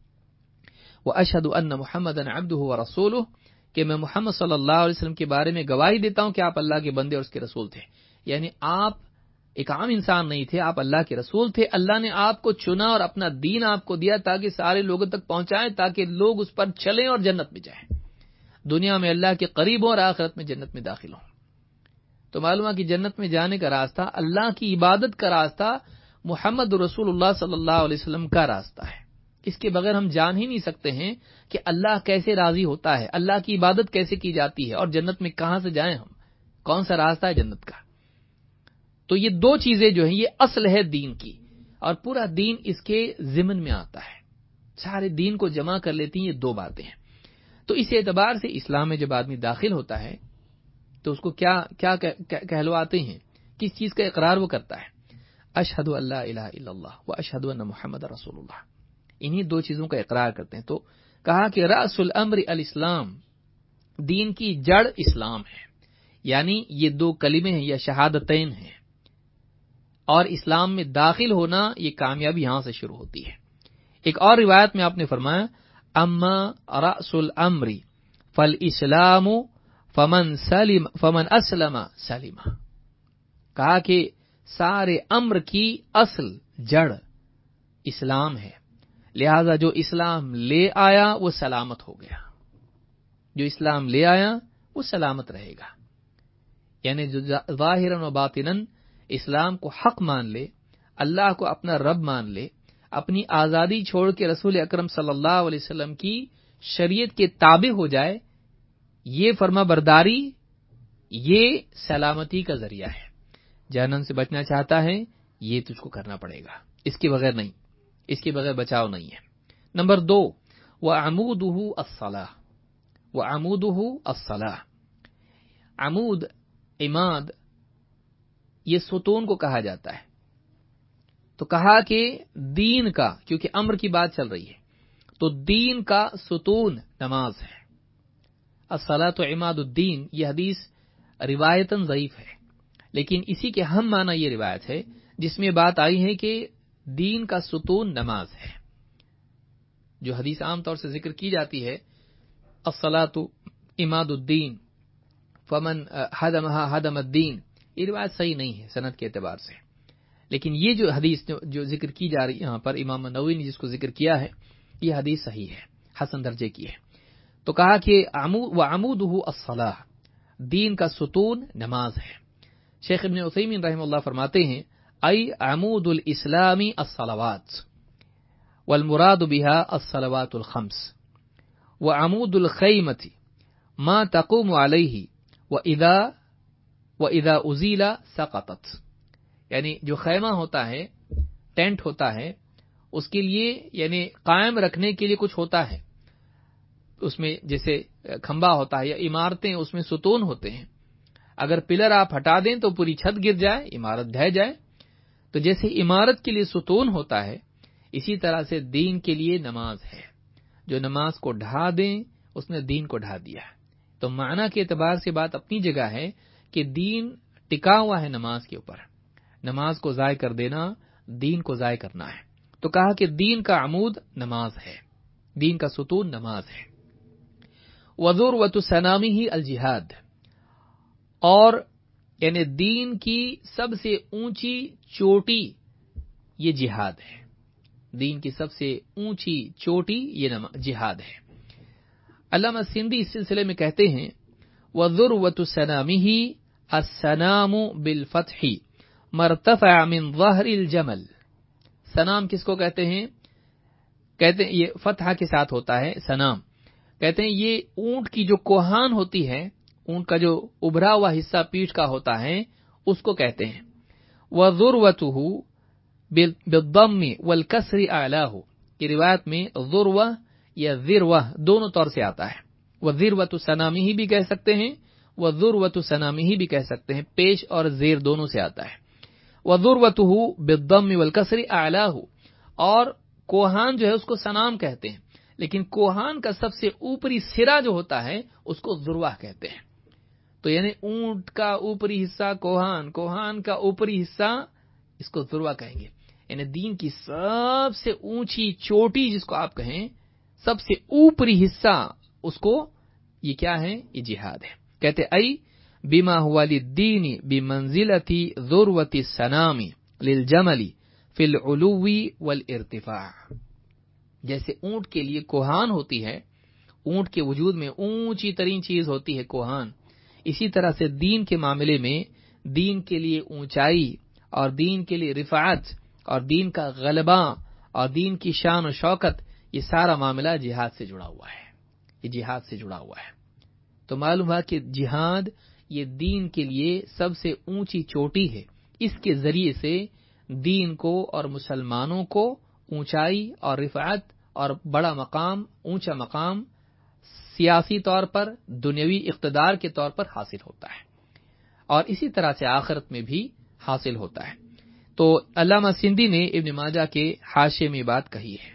واشہد ان محمدا عبدہ ورسولہ، کہ میں محمد صلی اللہ علیہ وسلم کے بارے میں گواہی دیتا ہوں کہ آپ اللہ کے بندے اور اس کے رسول تھے، یعنی آپ ایک عام انسان نہیں تھے، آپ اللہ کے رسول تھے، اللہ نے آپ کو چنا اور اپنا دین آپ کو دیا تاکہ سارے لوگوں تک پہنچائیں، تاکہ لوگ اس پر چلیں اور جنت میں جائیں، دنیا میں اللہ کے قریب ہوں اور آخرت میں جنت میں داخل ہوں۔ تو معلوم ہے کہ جنت میں جانے کا راستہ، اللہ کی عبادت کا راستہ، محمد رسول اللہ صلی اللہ علیہ وسلم کا راستہ ہے۔ اس کے بغیر ہم جان ہی نہیں سکتے ہیں کہ اللہ کیسے راضی ہوتا ہے، اللہ کی عبادت کیسے کی جاتی ہے، اور جنت میں کہاں سے جائیں ہم، کون سا راستہ ہے جنت کا۔ تو یہ دو چیزیں جو ہیں یہ اصل ہے دین کی، اور پورا دین اس کے ضمن میں آتا ہے، سارے دین کو جمع کر لیتی ہیں یہ دو باتیں ہیں۔ تو اس اعتبار سے اسلام میں جب آدمی داخل ہوتا ہے تو اس کو کیا کیا کہلواتے ہیں، کس چیز کا اقرار وہ کرتا ہے؟ اشہد ان لا الہ الا اللہ و اشہد ان محمد رسول اللہ، انہی دو چیزوں کا اقرار کرتے ہیں۔ تو کہا کہ رأس الامر الاسلام، دین کی جڑ اسلام ہے، یعنی یہ دو کلمے ہیں یا شہادتین ہیں، اور اسلام میں داخل ہونا یہ کامیابی یہاں سے شروع ہوتی ہے۔ ایک اور روایت میں آپ نے فرمایا اما رأس الامر فالاسلام فمن سلم فمن اسلم سلم، کہا کہ سارے امر کی اصل جڑ اسلام ہے، لہذا جو اسلام لے آیا وہ سلامت ہو گیا، جو اسلام لے آیا وہ سلامت رہے گا۔ یعنی جو ظاہراً و باطناً اسلام کو حق مان لے، اللہ کو اپنا رب مان لے، اپنی آزادی چھوڑ کے رسول اکرم صلی اللہ علیہ وسلم کی شریعت کے تابع ہو جائے، یہ فرما برداری، یہ سلامتی کا ذریعہ ہے۔ جہنم سے بچنا چاہتا ہے، یہ تجھ کو کرنا پڑے گا، اس کے بغیر نہیں، اس کے بغیر بچاؤ نہیں ہے۔ نمبر دو، وَعَمُودُهُ الصَّلَاةُ وَعَمُودُهُ الصَّلَاةُ، عمود، عماد، یہ ستون کو کہا جاتا ہے۔ تو کہا کہ دین کا، کیونکہ امر کی بات چل رہی ہے، تو دین کا ستون نماز ہے۔ الصلاۃ عماد الدین، یہ حدیث روایتاً ضعیف ہے، لیکن اسی کے ہم معنی یہ روایت ہے جس میں بات آئی ہے کہ دین کا ستون نماز ہے۔ جو حدیث عام طور سے ذکر کی جاتی ہے الصلاۃ عماد الدین فمن ہدمها ہدم الدین، یہ روایت صحیح نہیں ہے سند کے اعتبار سے، لیکن یہ جو حدیث جو ذکر کی جا رہی ہے یہاں پر، امام نووی نے جس کو ذکر کیا ہے، یہ حدیث صحیح ہے۔ حسن درجے کی ہے. تو کہا کہ وعمودہ الصلاۃ، دین کا ستون نماز ہے. شیخ ابن عثیمین رحمہ اللہ فرماتے ہیں ای عمود الاسلام الصلوات والمراد بها الصلوات الخمس وعمود الخیمة ما تقوم علیہ واذا واذا ازیل سقطت. یعنی جو خیمہ ہوتا ہے، ٹینٹ ہوتا ہے، اس کے لیے یعنی قائم رکھنے کے لیے کچھ ہوتا ہے. اس میں جیسے کھمبا ہوتا ہے یا عمارتیں، اس میں ستون ہوتے ہیں. اگر پلر آپ ہٹا دیں تو پوری چھت گر جائے، عمارت ڈھہ جائے. تو جیسے عمارت کے لیے ستون ہوتا ہے، اسی طرح سے دین کے لیے نماز ہے. جو نماز کو ڈھا دیں اس نے دین کو ڈھا دیا. تو معنی کے اعتبار سے بات اپنی جگہ ہے کہ دین ٹکا ہوا ہے نماز کے اوپر. نماز کو ضائع کر دینا دین کو ضائع کرنا ہے. تو کہا کہ دین کا عمود نماز ہے، دین کا ستون نماز ہے. وذروۃ سنامہ الجہاد، اور یعنی دین کی سب سے اونچی چوٹی یہ جہاد ہے. دین کی سب سے اونچی چوٹی یہ جہاد ہے. علامہ سندھی اس سلسلے میں کہتے ہیں وذروۃ سنامہ السنام بالفتح مرتفع من ظہر الجمل. سنام کس کو کہتے ہیں؟ کہتے ہیں یہ فتح کے ساتھ ہوتا ہے سنام. کہتے ہیں یہ اونٹ کی جو کوہان ہوتی ہے، اونٹ کا جو ابھرا ہوا حصہ پیٹھ کا ہوتا ہے، اس کو کہتے ہیں. وذروته بالضم والکسر اعلاہ، کی روایت میں ذروہ یا ذروہ دونوں طور سے آتا ہے. وذروۃ سنامہ بھی کہہ سکتے ہیں، وذروۃ سنامہ بھی کہہ سکتے ہیں، پیش اور زیر دونوں سے آتا ہے. وذروته بالضم والکسر اعلاہ، اور کوہان جو ہے اس کو سنام کہتے ہیں، لیکن کوہان کا سب سے اوپری سرا جو ہوتا ہے اس کو ذروہ کہتے ہیں. تو یعنی اونٹ کا اوپری حصہ کوہان، کوہان کا اوپری حصہ اس کو ذروہ کہیں گے. یعنی دین کی سب سے اونچی چوٹی جس کو آپ کہیں، سب سے اوپری حصہ اس کو یہ کیا ہے؟ یہ جہاد ہے. کہتے ای بما هو للدین بمنزلۃ ذروۃ السنام للجمل فی العلو والارتفاع. جیسے اونٹ کے لیے کوہان ہوتی ہے، اونٹ کے وجود میں اونچی ترین چیز ہوتی ہے کوہان، اسی طرح سے دین کے معاملے میں دین کے لیے اونچائی اور دین کے لیے رفعت اور دین کا غلبہ اور دین کی شان و شوکت، یہ سارا معاملہ جہاد سے جڑا ہوا ہے. یہ جہاد سے جڑا ہوا ہے. تو معلوم ہوا کہ جہاد یہ دین کے لیے سب سے اونچی چوٹی ہے. اس کے ذریعے سے دین کو اور مسلمانوں کو اونچائی اور رفعت اور بڑا مقام، اونچا مقام سیاسی طور پر، دنیوی اقتدار کے طور پر حاصل ہوتا ہے، اور اسی طرح سے آخرت میں بھی حاصل ہوتا ہے. تو علامہ سندھی نے ابن ماجہ کے حاشیے میں بات کہی ہے.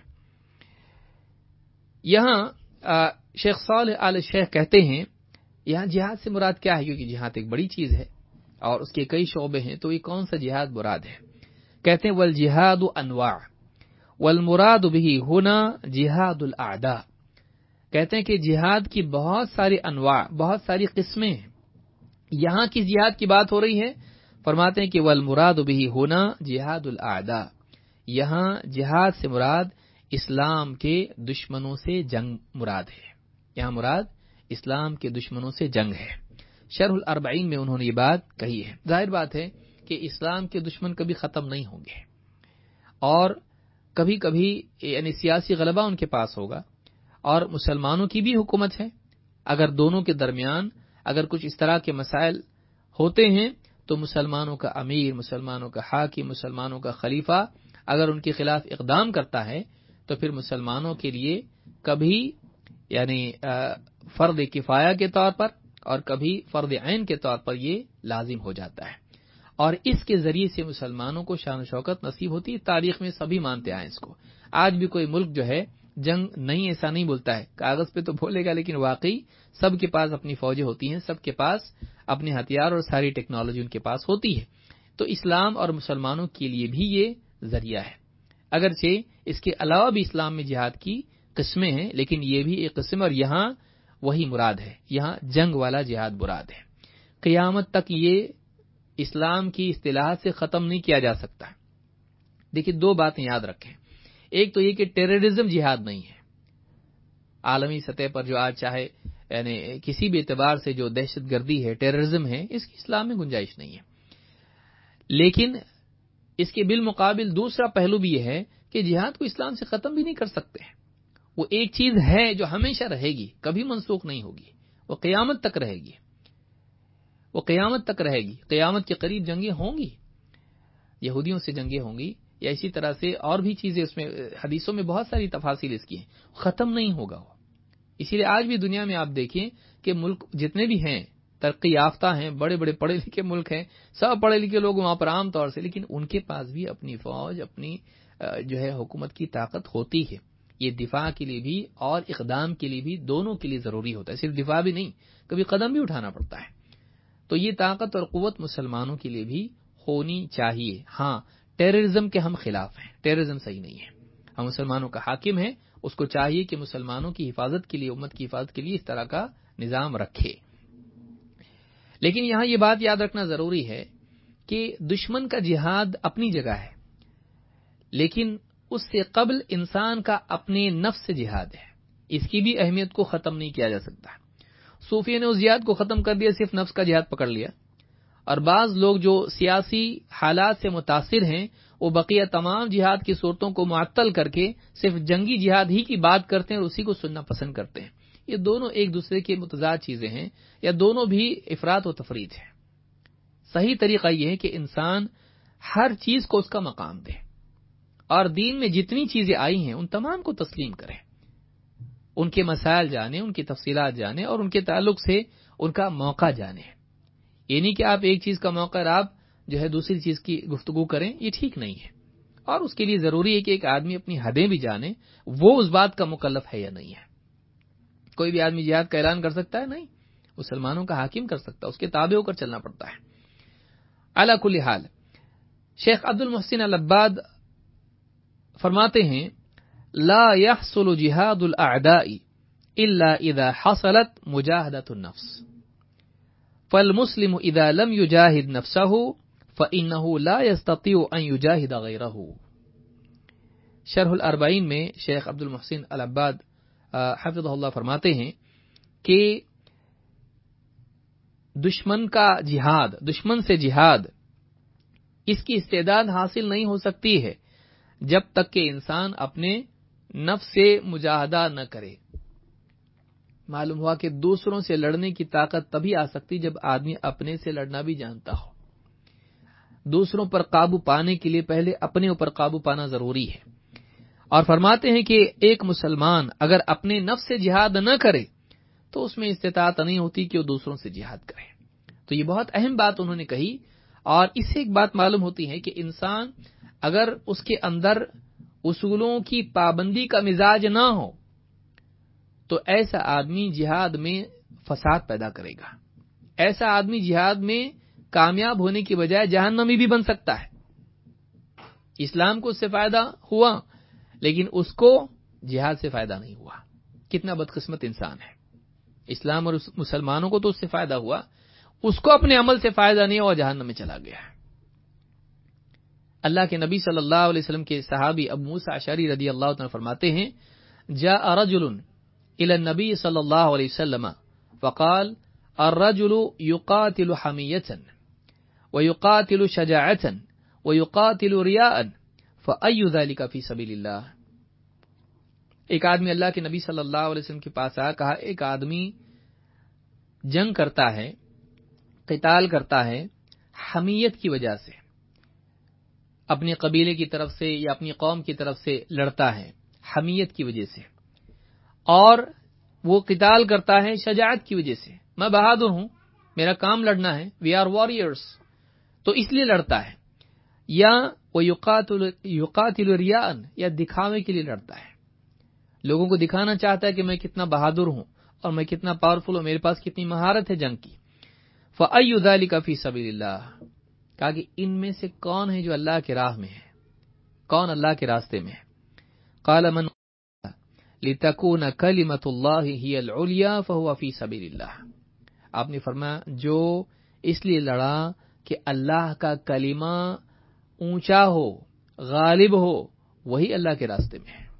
یہاں شیخ صالح آل شیخ کہتے ہیں یہاں جہاد سے مراد کیا ہے، کیونکہ جہاد ایک بڑی چیز ہے اور اس کے کئی شعبے ہیں. تو یہ کون سا جہاد مراد ہے؟ کہتے ہیں والجہاد انواع والمراد به ہنا جہاد الاعداء. کہتے ہیں کہ جہاد کی بہت ساری انواع، بہت ساری قسمیں ہیں. یہاں کس جہاد کی بات ہو رہی ہے؟ فرماتے ہیں کہ والمراد به ہنا جہاد الاعداء. یہاں جہاد سے مراد اسلام کے دشمنوں سے جنگ مراد ہے. یہاں مراد اسلام کے دشمنوں سے جنگ ہے. شرح الاربعین میں انہوں نے یہ بات کہی ہے. ظاہر بات ہے کہ اسلام کے دشمن کبھی ختم نہیں ہوں گے، اور کبھی کبھی یعنی سیاسی غلبہ ان کے پاس ہوگا، اور مسلمانوں کی بھی حکومت ہے. اگر دونوں کے درمیان اگر کچھ اس طرح کے مسائل ہوتے ہیں تو مسلمانوں کا امیر، مسلمانوں کا حاکم، مسلمانوں کا خلیفہ اگر ان کے خلاف اقدام کرتا ہے تو پھر مسلمانوں کے لیے کبھی یعنی فرض کفایہ کے طور پر اور کبھی فرض عین کے طور پر یہ لازم ہو جاتا ہے، اور اس کے ذریعے سے مسلمانوں کو شان و شوکت نصیب ہوتی ہے. تاریخ میں سبھی مانتے آئے اس کو. آج بھی کوئی ملک جو ہے جنگ نہیں ایسا نہیں بولتا ہے، کاغذ پہ تو بولے گا، لیکن واقعی سب کے پاس اپنی فوجیں ہوتی ہیں، سب کے پاس اپنے ہتھیار اور ساری ٹیکنالوجی ان کے پاس ہوتی ہے. تو اسلام اور مسلمانوں کے لیے بھی یہ ذریعہ ہے. اگرچہ اس کے علاوہ بھی اسلام میں جہاد کی قسمیں ہیں، لیکن یہ بھی ایک قسم، اور یہاں وہی مراد ہے. یہاں جنگ والا جہاد مراد ہے. قیامت تک یہ اسلام کی اصطلاحات سے ختم نہیں کیا جا سکتا. دیکھیے دو باتیں یاد رکھیں. ایک تو یہ کہ ٹیررزم جہاد نہیں ہے. عالمی سطح پر جو آج چاہے یعنی کسی بھی اعتبار سے جو دہشت گردی ہے، ٹیررزم ہے، اس کی اسلام میں گنجائش نہیں ہے. لیکن اس کے بالمقابل دوسرا پہلو بھی یہ ہے کہ جہاد کو اسلام سے ختم بھی نہیں کر سکتے. وہ ایک چیز ہے جو ہمیشہ رہے گی، کبھی منسوخ نہیں ہوگی، وہ قیامت تک رہے گی. وہ قیامت تک رہے گی. قیامت کے قریب جنگیں ہوں گی، یہودیوں سے جنگیں ہوں گی، یا اسی طرح سے اور بھی چیزیں. اس میں حدیثوں میں بہت ساری تفاصیل اس کی ہیں. ختم نہیں ہوگا وہ. اسی لیے آج بھی دنیا میں آپ دیکھیں کہ ملک جتنے بھی ہیں ترقی یافتہ ہیں، بڑے بڑے پڑھے لکھے ملک ہیں، سب پڑھے لکھے لوگ وہاں پر عام طور سے، لیکن ان کے پاس بھی اپنی فوج، اپنی جو ہے حکومت کی طاقت ہوتی ہے. یہ دفاع کے لیے بھی اور اقدام کے لیے بھی، دونوں کے لیے ضروری ہوتا ہے. صرف دفاع بھی نہیں، کبھی قدم بھی اٹھانا پڑتا ہے. تو یہ طاقت اور قوت مسلمانوں کے لیے بھی ہونی چاہیے. ہاں، ٹیررزم کے ہم خلاف ہیں، ٹیررزم صحیح نہیں ہے. ہم مسلمانوں کا حاکم ہے، اس کو چاہیے کہ مسلمانوں کی حفاظت کے لیے، امت کی حفاظت کے لیے اس طرح کا نظام رکھے. لیکن یہاں یہ بات یاد رکھنا ضروری ہے کہ دشمن کا جہاد اپنی جگہ ہے، لیکن اس سے قبل انسان کا اپنے نفس سے جہاد ہے. اس کی بھی اہمیت کو ختم نہیں کیا جا سکتا. صوفیہ نے اس جہاد کو ختم کر دیا، صرف نفس کا جہاد پکڑ لیا. اور بعض لوگ جو سیاسی حالات سے متاثر ہیں، وہ بقیہ تمام جہاد کی صورتوں کو معطل کر کے صرف جنگی جہاد ہی کی بات کرتے ہیں اور اسی کو سننا پسند کرتے ہیں. یہ دونوں ایک دوسرے کے متضاد چیزیں ہیں، یا دونوں بھی افراط و تفریط ہیں. صحیح طریقہ یہ ہے کہ انسان ہر چیز کو اس کا مقام دے، اور دین میں جتنی چیزیں آئی ہیں ان تمام کو تسلیم کریں، ان کے مسائل جانیں، ان کی تفصیلات جانیں، اور ان کے تعلق سے ان کا موقع جانیں. یہ نہیں کہ آپ ایک چیز کا موقع اور آپ جو ہے دوسری چیز کی گفتگو کریں، یہ ٹھیک نہیں ہے. اور اس کے لیے ضروری ہے کہ ایک آدمی اپنی حدیں بھی جانے، وہ اس بات کا مکلف ہے یا نہیں ہے. کوئی بھی آدمی جہاد کا اعلان کر سکتا ہے؟ نہیں. مسلمانوں کا حاکم کر سکتا ہے، اس کے تابع ہو کر چلنا پڑتا ہے. علی کل حال، شیخ عبد المحسن العباد فرماتے ہیں، لا يحصل جہاد الاعداء الا اذا حصلت مجاہدۃ النفس، فالمسلم اذا لم يجاهد نفسه فانه لا يستطيع ان يجاهد غيره. شرح الاربعین میں شیخ عبد المحسن العباد حفظہ اللہ فرماتے ہیں کہ دشمن کا جہاد، دشمن سے جہاد، اس کی استعداد حاصل نہیں ہو سکتی ہے جب تک کہ انسان اپنے نفس سے مجاہدہ نہ کرے. معلوم ہوا کہ دوسروں سے لڑنے کی طاقت تبھی آ سکتی جب آدمی اپنے سے لڑنا بھی جانتا ہو. دوسروں پر قابو پانے کے لیے پہلے اپنے اوپر قابو پانا ضروری ہے. اور فرماتے ہیں کہ ایک مسلمان اگر اپنے نفس سے جہاد نہ کرے تو اس میں استطاعت نہیں ہوتی کہ وہ دوسروں سے جہاد کرے. تو یہ بہت اہم بات انہوں نے کہی. اور اس سے ایک بات معلوم ہوتی ہے کہ انسان اگر اس کے اندر اصولوں کی پابندی کا مزاج نہ ہو تو ایسا آدمی جہاد میں فساد پیدا کرے گا. ایسا آدمی جہاد میں کامیاب ہونے کی بجائے جہنمی بھی بن سکتا ہے. اسلام کو اس سے فائدہ ہوا لیکن اس کو جہاد سے فائدہ نہیں ہوا. کتنا بدقسمت انسان ہے. اسلام اور مسلمانوں کو تو اس سے فائدہ ہوا، اس کو اپنے عمل سے فائدہ نہیں ہوا، جہنم میں چلا گیا. اللہ کے نبی صلی اللہ علیہ وسلم کے صحابی ابو موسیٰ اشعری رضی اللہ عنہ فرماتے ہیں، جاء رجل الى النبی صلی اللہ علیہ وسلم فقال الرجل يقاتل حمیة ويقاتل شجاعة ويقاتل رياء فأي ذلك في سبيل اللہ. ایک آدمی اللہ کے نبی صلی اللہ علیہ وسلم کے پاس آیا، کہا ایک آدمی جنگ کرتا ہے، قتال کرتا ہے حمیت کی وجہ سے، اپنے قبیلے کی طرف سے یا اپنی قوم کی طرف سے لڑتا ہے حمیت کی وجہ سے، اور وہ قتال کرتا ہے شجاعت کی وجہ سے، میں بہادر ہوں، میرا کام لڑنا ہے، وی آر واریئرز، تو اس لیے لڑتا ہے. یا وہ یقاتل یقاتل ریاء، یا دکھاوے کے لیے لڑتا ہے، لوگوں کو دکھانا چاہتا ہے کہ میں کتنا بہادر ہوں اور میں کتنا پاورفل ہوں، میرے پاس کتنی مہارت ہے جنگ کی. فَأَيُّ ذَلِكَ فِي سَبِيلِ اللَّهِ، کہا کہ ان میں سے کون ہے جو اللہ کے راہ میں ہے، کون اللہ کے راستے میں ہے. قَالَ مَنْ لِتَكُونَ كَلِمَةُ اللَّهِ هِيَ الْعُلْيَا فَهُوَ فِي سَبِيلِ اللَّهِ. آپ نے فرمایا جو اس لیے لڑا کہ اللہ کا کلمہ اونچا ہو، غالب ہو، وہی اللہ کے راستے میں ہے.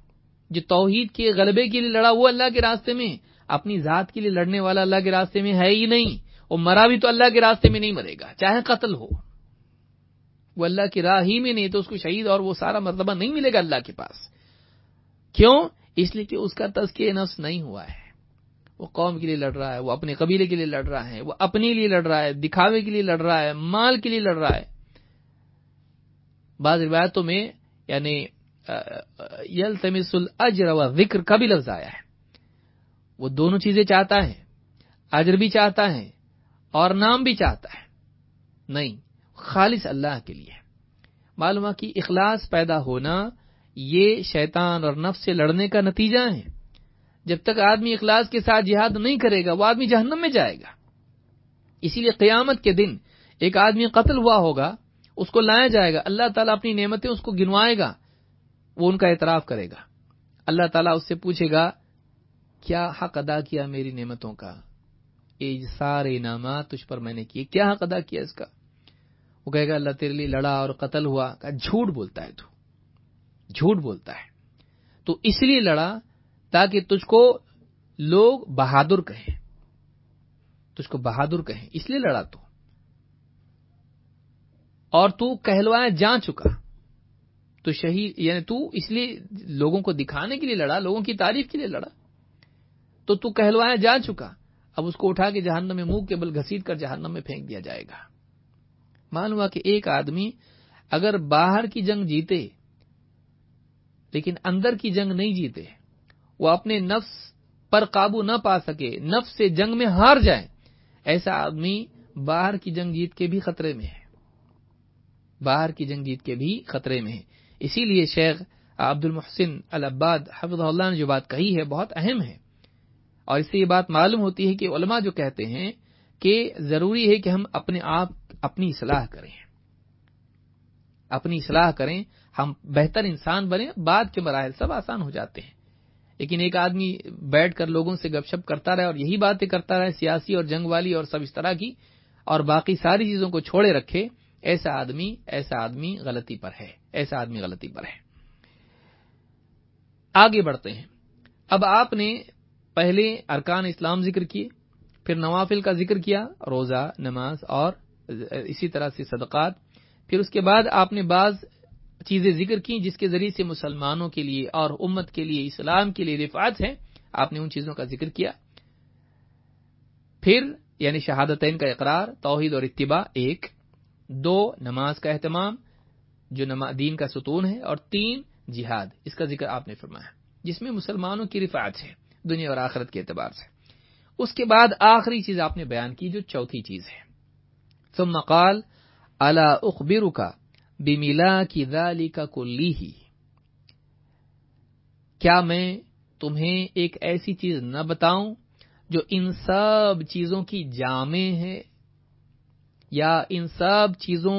جو توحید کے غلبے کے لیے لڑا وہ اللہ کے راستے میں، اپنی ذات کے لیے لڑنے والا اللہ کے راستے میں ہے ہی نہیں. وہ مرا بھی تو اللہ کے راستے میں نہیں مرے گا، چاہے قتل ہو، وہ اللہ کی راہ ہی میں نہیں تو اس کو شہید اور وہ سارا مرتبہ نہیں ملے گا اللہ کے پاس. کیوں؟ اس لیے کہ اس کا تزکیہ نفس نہیں ہوا ہے. وہ قوم کے لیے لڑ رہا ہے، وہ اپنے قبیلے کے لیے لڑ رہا ہے، وہ اپنے لیے لڑ رہا ہے، دکھاوے کے لیے لڑ رہا ہے، مال کے لیے لڑ رہا ہے. بعض روایتوں میں یعنی یلتمس الاجر و ذکر کا بھی لفظ آیا ہے. وہ دونوں چیزیں چاہتا ہے، اجر بھی چاہتا ہے اور نام بھی چاہتا ہے. نہیں، خالص اللہ کے لیے. معلوم ہے کہ اخلاص پیدا ہونا یہ شیطان اور نفس سے لڑنے کا نتیجہ ہے. جب تک آدمی اخلاص کے ساتھ جہاد نہیں کرے گا وہ آدمی جہنم میں جائے گا. اسی لیے قیامت کے دن ایک آدمی قتل ہوا ہوگا، اس کو لایا جائے گا، اللہ تعالیٰ اپنی نعمتیں اس کو گنوائے گا، وہ ان کا اعتراف کرے گا. اللہ تعالیٰ اس سے پوچھے گا کیا حق ادا کیا میری نعمتوں کا، یہ سارے انعامات تجھ پر میں نے کیے، کیا حق ادا کیا اس کا؟ وہ کہے گا اللہ تیرے لیے لڑا اور قتل ہوا. کہا جھوٹ بولتا ہے، تو جھوٹ بولتا ہے، تو اس لیے لڑا تاکہ تجھ کو لوگ بہادر کہیں، تجھ کو بہادر کہیں، اس لیے لڑا تو. اور تو کہلوایا جا چکا، تو شہید یعنی تو اس لیے لوگوں کو دکھانے کے لیے لڑا، لوگوں کی تعریف کے لیے لڑا، تو تو کہلوایا جا چکا. اب اس کو اٹھا کے جہنم میں منہ کے بل گھسیٹ کر جہنم میں پھینک دیا جائے گا. معلوم ہوا کہ ایک آدمی اگر باہر کی جنگ جیتے لیکن اندر کی جنگ نہیں جیتے، وہ اپنے نفس پر قابو نہ پا سکے، نفس سے جنگ میں ہار جائے، ایسا آدمی باہر کی جنگ جیت کے بھی خطرے میں ہے، باہر کی جنگ جیت کے بھی خطرے میں ہے. اسی لیے شیخ عبد المحسن العباد حفظہ اللہ نے جو بات کہی ہے بہت اہم ہے، اور اس سے یہ بات معلوم ہوتی ہے کہ علماء جو کہتے ہیں کہ ضروری ہے کہ ہم اپنے آپ اپنی اصلاح کریں، اپنی اصلاح کریں، ہم بہتر انسان بنیں. بعد کے مراحل سب آسان ہو جاتے ہیں، لیکن ایک آدمی بیٹھ کر لوگوں سے گپ شپ کرتا رہے اور یہی باتیں کرتا رہے سیاسی اور جنگ والی اور سب اس طرح کی، اور باقی ساری چیزوں کو چھوڑے رکھے، ایسا آدمی ایسا آدمی غلطی پر ہے، ایسا آدمی غلطی پر ہے. آگے بڑھتے ہیں. اب آپ نے پہلے ارکان اسلام ذکر کیے، پھر نوافل کا ذکر کیا، روزہ، نماز اور اسی طرح سے صدقات. پھر اس کے بعد آپ نے بعض چیزیں ذکر کی جس کے ذریعے سے مسلمانوں کے لیے اور امت کے لیے، اسلام کے لیے رفعت ہے. آپ نے ان چیزوں کا ذکر کیا. پھر یعنی شہادتین کا اقرار، توحید اور اتباع ایک، دو نماز کا اہتمام جو دین کا ستون ہے، اور تین جہاد، اس کا ذکر آپ نے فرمایا جس میں مسلمانوں کی رفعت ہے دنیا اور آخرت کے اعتبار سے. اس کے بعد آخری چیز آپ نے بیان کی جو چوتھی چیز ہے. ثم قال الا اخبرک بملاک ذلک کلیہ، کیا میں تمہیں ایک ایسی چیز نہ بتاؤں جو ان سب چیزوں کی جامع ہے، یا ان سب چیزوں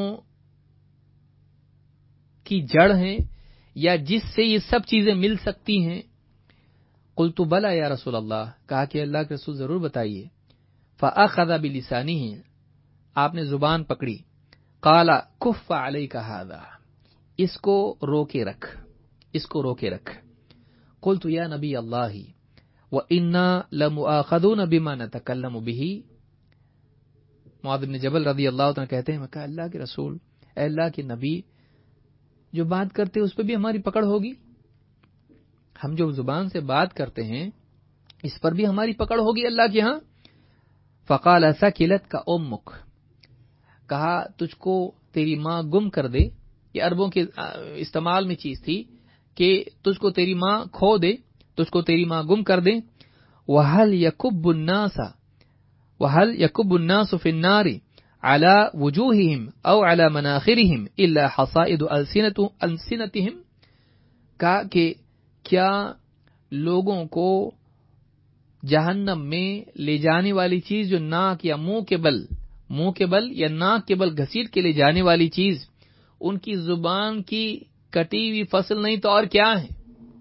کی جڑ ہے، یا جس سے یہ سب چیزیں مل سکتی ہیں. قلت بلی یا رسول اللہ، کہا کہ اللہ کے رسول ضرور بتائیے. فاخذ بلسانہ، آپ نے زبان پکڑی. قال کف علیک ھذا، اس کو روکے رکھ، اس کو روکے رکھ. قلت یا نبی اللہ وإنا لمؤاخذون بما نتکلم به. معاذ بن جبل رضی اللہ عنہ کہتے ہیں، میں کہا اللہ کے رسول، اے اللہ کے نبی، جو بات کرتے اس پہ بھی ہماری پکڑ ہوگی، ہم جو زبان سے بات کرتے ہیں اس پر بھی ہماری پکڑ ہوگی اللہ کے ہاں. فقال ثقلتک امک، کہا تجھ کو تیری ماں گم کر دے. یہ عربوں کے استعمال میں چیز تھی کہ تجھ کو تیری ماں کھو دے، تجھ کو تیری ماں گم کر دے. وَهَلْ يَكُبُّ النَّاسَ وَهَلْ يَكُبُّ النَّاسُ فِي النَّارِ عَلَى وُجُوهِهِمْ أَوْ عَلَى مَنَاخِرِهِمْ إِلَّا حَصَائِدُ أَلْسِنَتِهِمْ، کہا کہ کیا لوگوں کو جہنم میں لے جانے والی چیز جو ناک یا منہ کے بل منہ کے بل یا ناک کے بل گھسیٹ کے لے جانے والی چیز ان کی زبان کی کٹی ہوئی فصل نہیں تو اور کیا ہے؟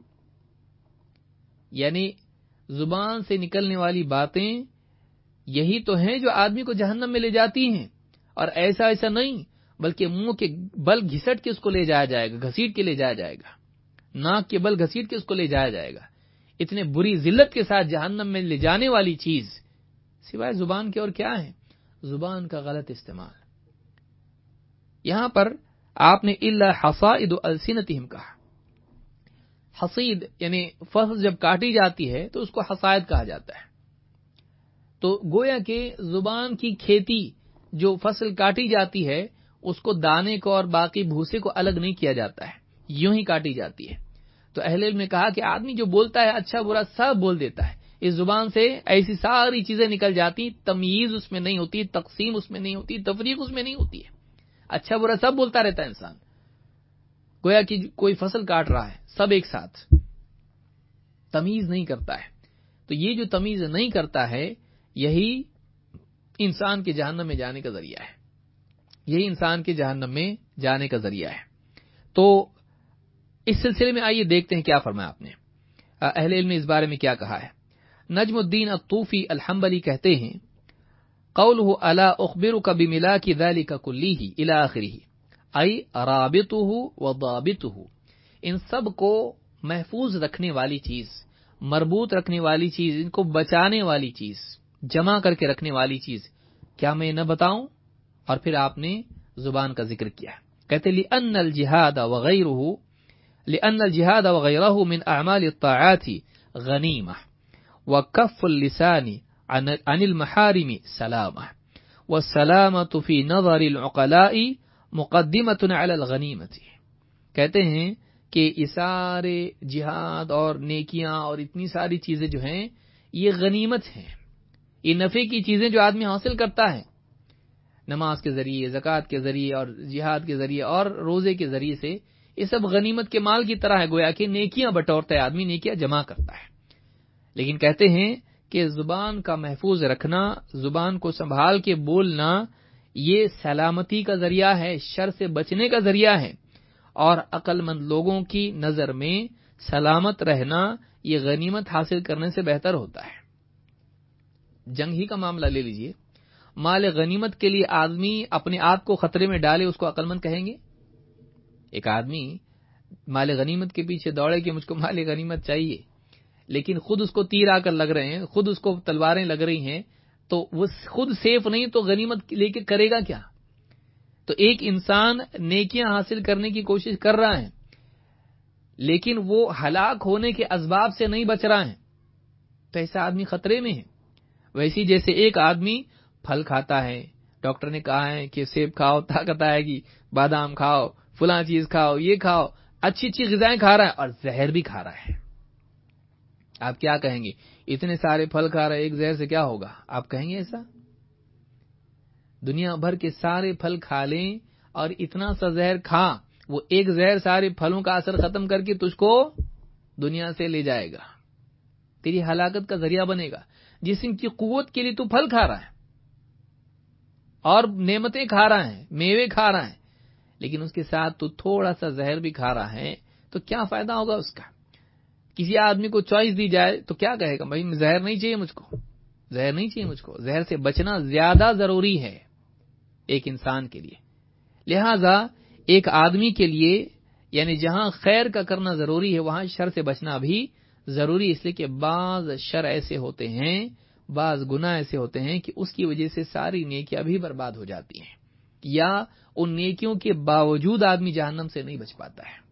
یعنی زبان سے نکلنے والی باتیں یہی تو ہیں جو آدمی کو جہنم میں لے جاتی ہیں، اور ایسا ایسا نہیں بلکہ منہ کے بل گھسٹ کے اس کو لے جایا جائے گا، گھسیٹ کے لے جایا جائے گا. ناک کے بل گھسیٹ کے اس کو لے جایا جائے گا. اتنے بری ذلت کے ساتھ جہنم میں لے جانے والی چیز سوائے زبان کے اور کیا ہے؟ زبان کا غلط استعمال. یہاں پر آپ نے الا حصائد السنتہم کہا. حصید یعنی فصل جب کاٹی جاتی ہے تو اس کو حصائد کہا جاتا ہے. تو گویا کہ زبان کی کھیتی جو فصل کاٹی جاتی ہے اس کو دانے کو اور باقی بھوسے کو الگ نہیں کیا جاتا ہے، یوں ہی کاٹی جاتی ہے. تو اہل علم نے کہا کہ آدمی جو بولتا ہے اچھا برا سب بول دیتا ہے، اس زبان سے ایسی ساری چیزیں نکل جاتی، تمییز اس میں نہیں ہوتی، تقسیم اس میں نہیں ہوتی، تفریق اس میں نہیں ہوتی ہے، اچھا برا سب بولتا رہتا ہے انسان. گویا کہ کوئی فصل کاٹ رہا ہے سب ایک ساتھ، تمیز نہیں کرتا ہے. تو یہ جو تمیز نہیں کرتا ہے یہی انسان کے جہنم میں جانے کا ذریعہ ہے، یہی انسان کے جہنم میں جانے کا ذریعہ ہے. تو اس سلسلے میں آئیے دیکھتے ہیں کیا فرمایا آپ نے. اہل علم نے اس بارے میں کیا کہا ہے. نجم الدین الطوفی الحنبلی کہتے ہیں قوله الا اخبرك بملاك ذلك كله الى اخره ای رابطه وضابطه. ان سب کو محفوظ رکھنے والی چیز، مربوط رکھنے والی چیز، ان کو بچانے والی چیز، جمع کر کے رکھنے والی چیز کیا میں نہ بتاؤں؟ اور پھر آپ نے زبان کا ذکر کیا. کہتے لأن الجہاد وغیرہ لأن الجہاد وغیرہ من اعمال الطاعات غنیمہ وکف اللسان عن عن المحارم سلامہ والسلامة فی نظر العقلاء مقدمۃ علی الغنیمۃ. کہتے ہیں کہ یہ سارے جہاد اور نیکیاں اور اتنی ساری چیزیں جو ہیں یہ غنیمت ہیں، یہ نفع کی چیزیں جو آدمی حاصل کرتا ہے نماز کے ذریعے، زکوٰۃ کے ذریعے اور جہاد کے ذریعے اور روزے کے ذریعے سے، یہ سب غنیمت کے مال کی طرح ہے. گویا کہ نیکیاں بٹورتا ہے آدمی، نیکیاں جمع کرتا ہے. لیکن کہتے ہیں کہ زبان کا محفوظ رکھنا، زبان کو سنبھال کے بولنا، یہ سلامتی کا ذریعہ ہے، شر سے بچنے کا ذریعہ ہے. اور عقل مند لوگوں کی نظر میں سلامت رہنا یہ غنیمت حاصل کرنے سے بہتر ہوتا ہے. جنگ ہی کا معاملہ لے لیجئے، مال غنیمت کے لیے آدمی اپنے آپ کو خطرے میں ڈالے، اس کو عقل مند کہیں گے؟ ایک آدمی مال غنیمت کے پیچھے دوڑے کہ مجھ کو مال غنیمت چاہیے، لیکن خود اس کو تیر آ کر لگ رہے ہیں، خود اس کو تلواریں لگ رہی ہیں، تو وہ خود سیف نہیں تو غنیمت لے کے کرے گا کیا؟ تو ایک انسان نیکیاں حاصل کرنے کی کوشش کر رہا ہے لیکن وہ ہلاک ہونے کے اسباب سے نہیں بچ رہا ہے، تو ایسا آدمی خطرے میں ہے. ویسی جیسے ایک آدمی پھل کھاتا ہے، ڈاکٹر نے کہا ہے کہ سیب کھاؤ طاقت آئے گی، بادام کھاؤ، فلاں چیز کھاؤ، یہ کھاؤ، اچھی اچھی غذائیں کھا رہا ہے اور زہر بھی کھا رہا ہے. آپ کیا کہیں گے؟ اتنے سارے پھل کھا رہا ہے، ایک زہر سے کیا ہوگا؟ آپ کہیں گے ایسا؟ دنیا بھر کے سارے پھل کھا لیں اور اتنا سا زہر کھا، وہ ایک زہر سارے پھلوں کا اثر ختم کر کے تجھ کو دنیا سے لے جائے گا، تیری ہلاکت کا ذریعہ بنے گا. جسم کی قوت کے لیے تو پھل کھا رہا ہے اور نعمتیں کھا رہا ہے، میوے کھا رہا ہے، لیکن اس کے ساتھ تو تھوڑا سا زہر بھی کھا رہا ہے، تو کیا فائدہ ہوگا اس کا؟ کسی آدمی کو چوائس دی جائے تو کیا کہے گا؟ بھائی زہر نہیں چاہیے مجھ کو، زہر نہیں چاہیے مجھ کو. زہر سے بچنا زیادہ ضروری ہے ایک انسان کے لیے. لہذا ایک آدمی کے لیے یعنی جہاں خیر کا کرنا ضروری ہے وہاں شر سے بچنا بھی ضروری، اس لیے کہ بعض شر ایسے ہوتے ہیں، بعض گناہ ایسے ہوتے ہیں کہ اس کی وجہ سے ساری نیکیاں بھی برباد ہو جاتی ہیں، یا ان نیکیوں کے باوجود آدمی جہنم سے نہیں بچ پاتا ہے.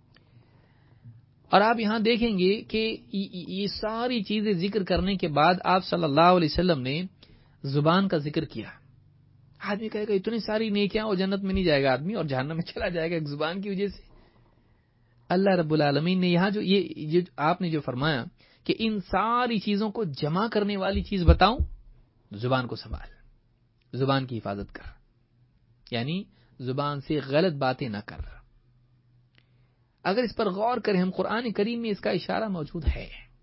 اور آپ یہاں دیکھیں گے کہ یہ ساری چیزیں ذکر کرنے کے بعد آپ صلی اللہ علیہ وسلم نے زبان کا ذکر کیا. آدمی کہے گا اتنی ساری نیکیاں اور جنت میں نہیں جائے گا آدمی اور جہنم میں چلا جائے گا ایک زبان کی وجہ سے. اللہ رب العالمین نے یہاں جو یہ آپ نے جو فرمایا کہ ان ساری چیزوں کو جمع کرنے والی چیز بتاؤں، زبان کو سنبھال، زبان کی حفاظت کر، یعنی زبان سے غلط باتیں نہ کر. اگر اس پر غور کریں ہم، قرآن کریم میں اس کا اشارہ موجود ہے.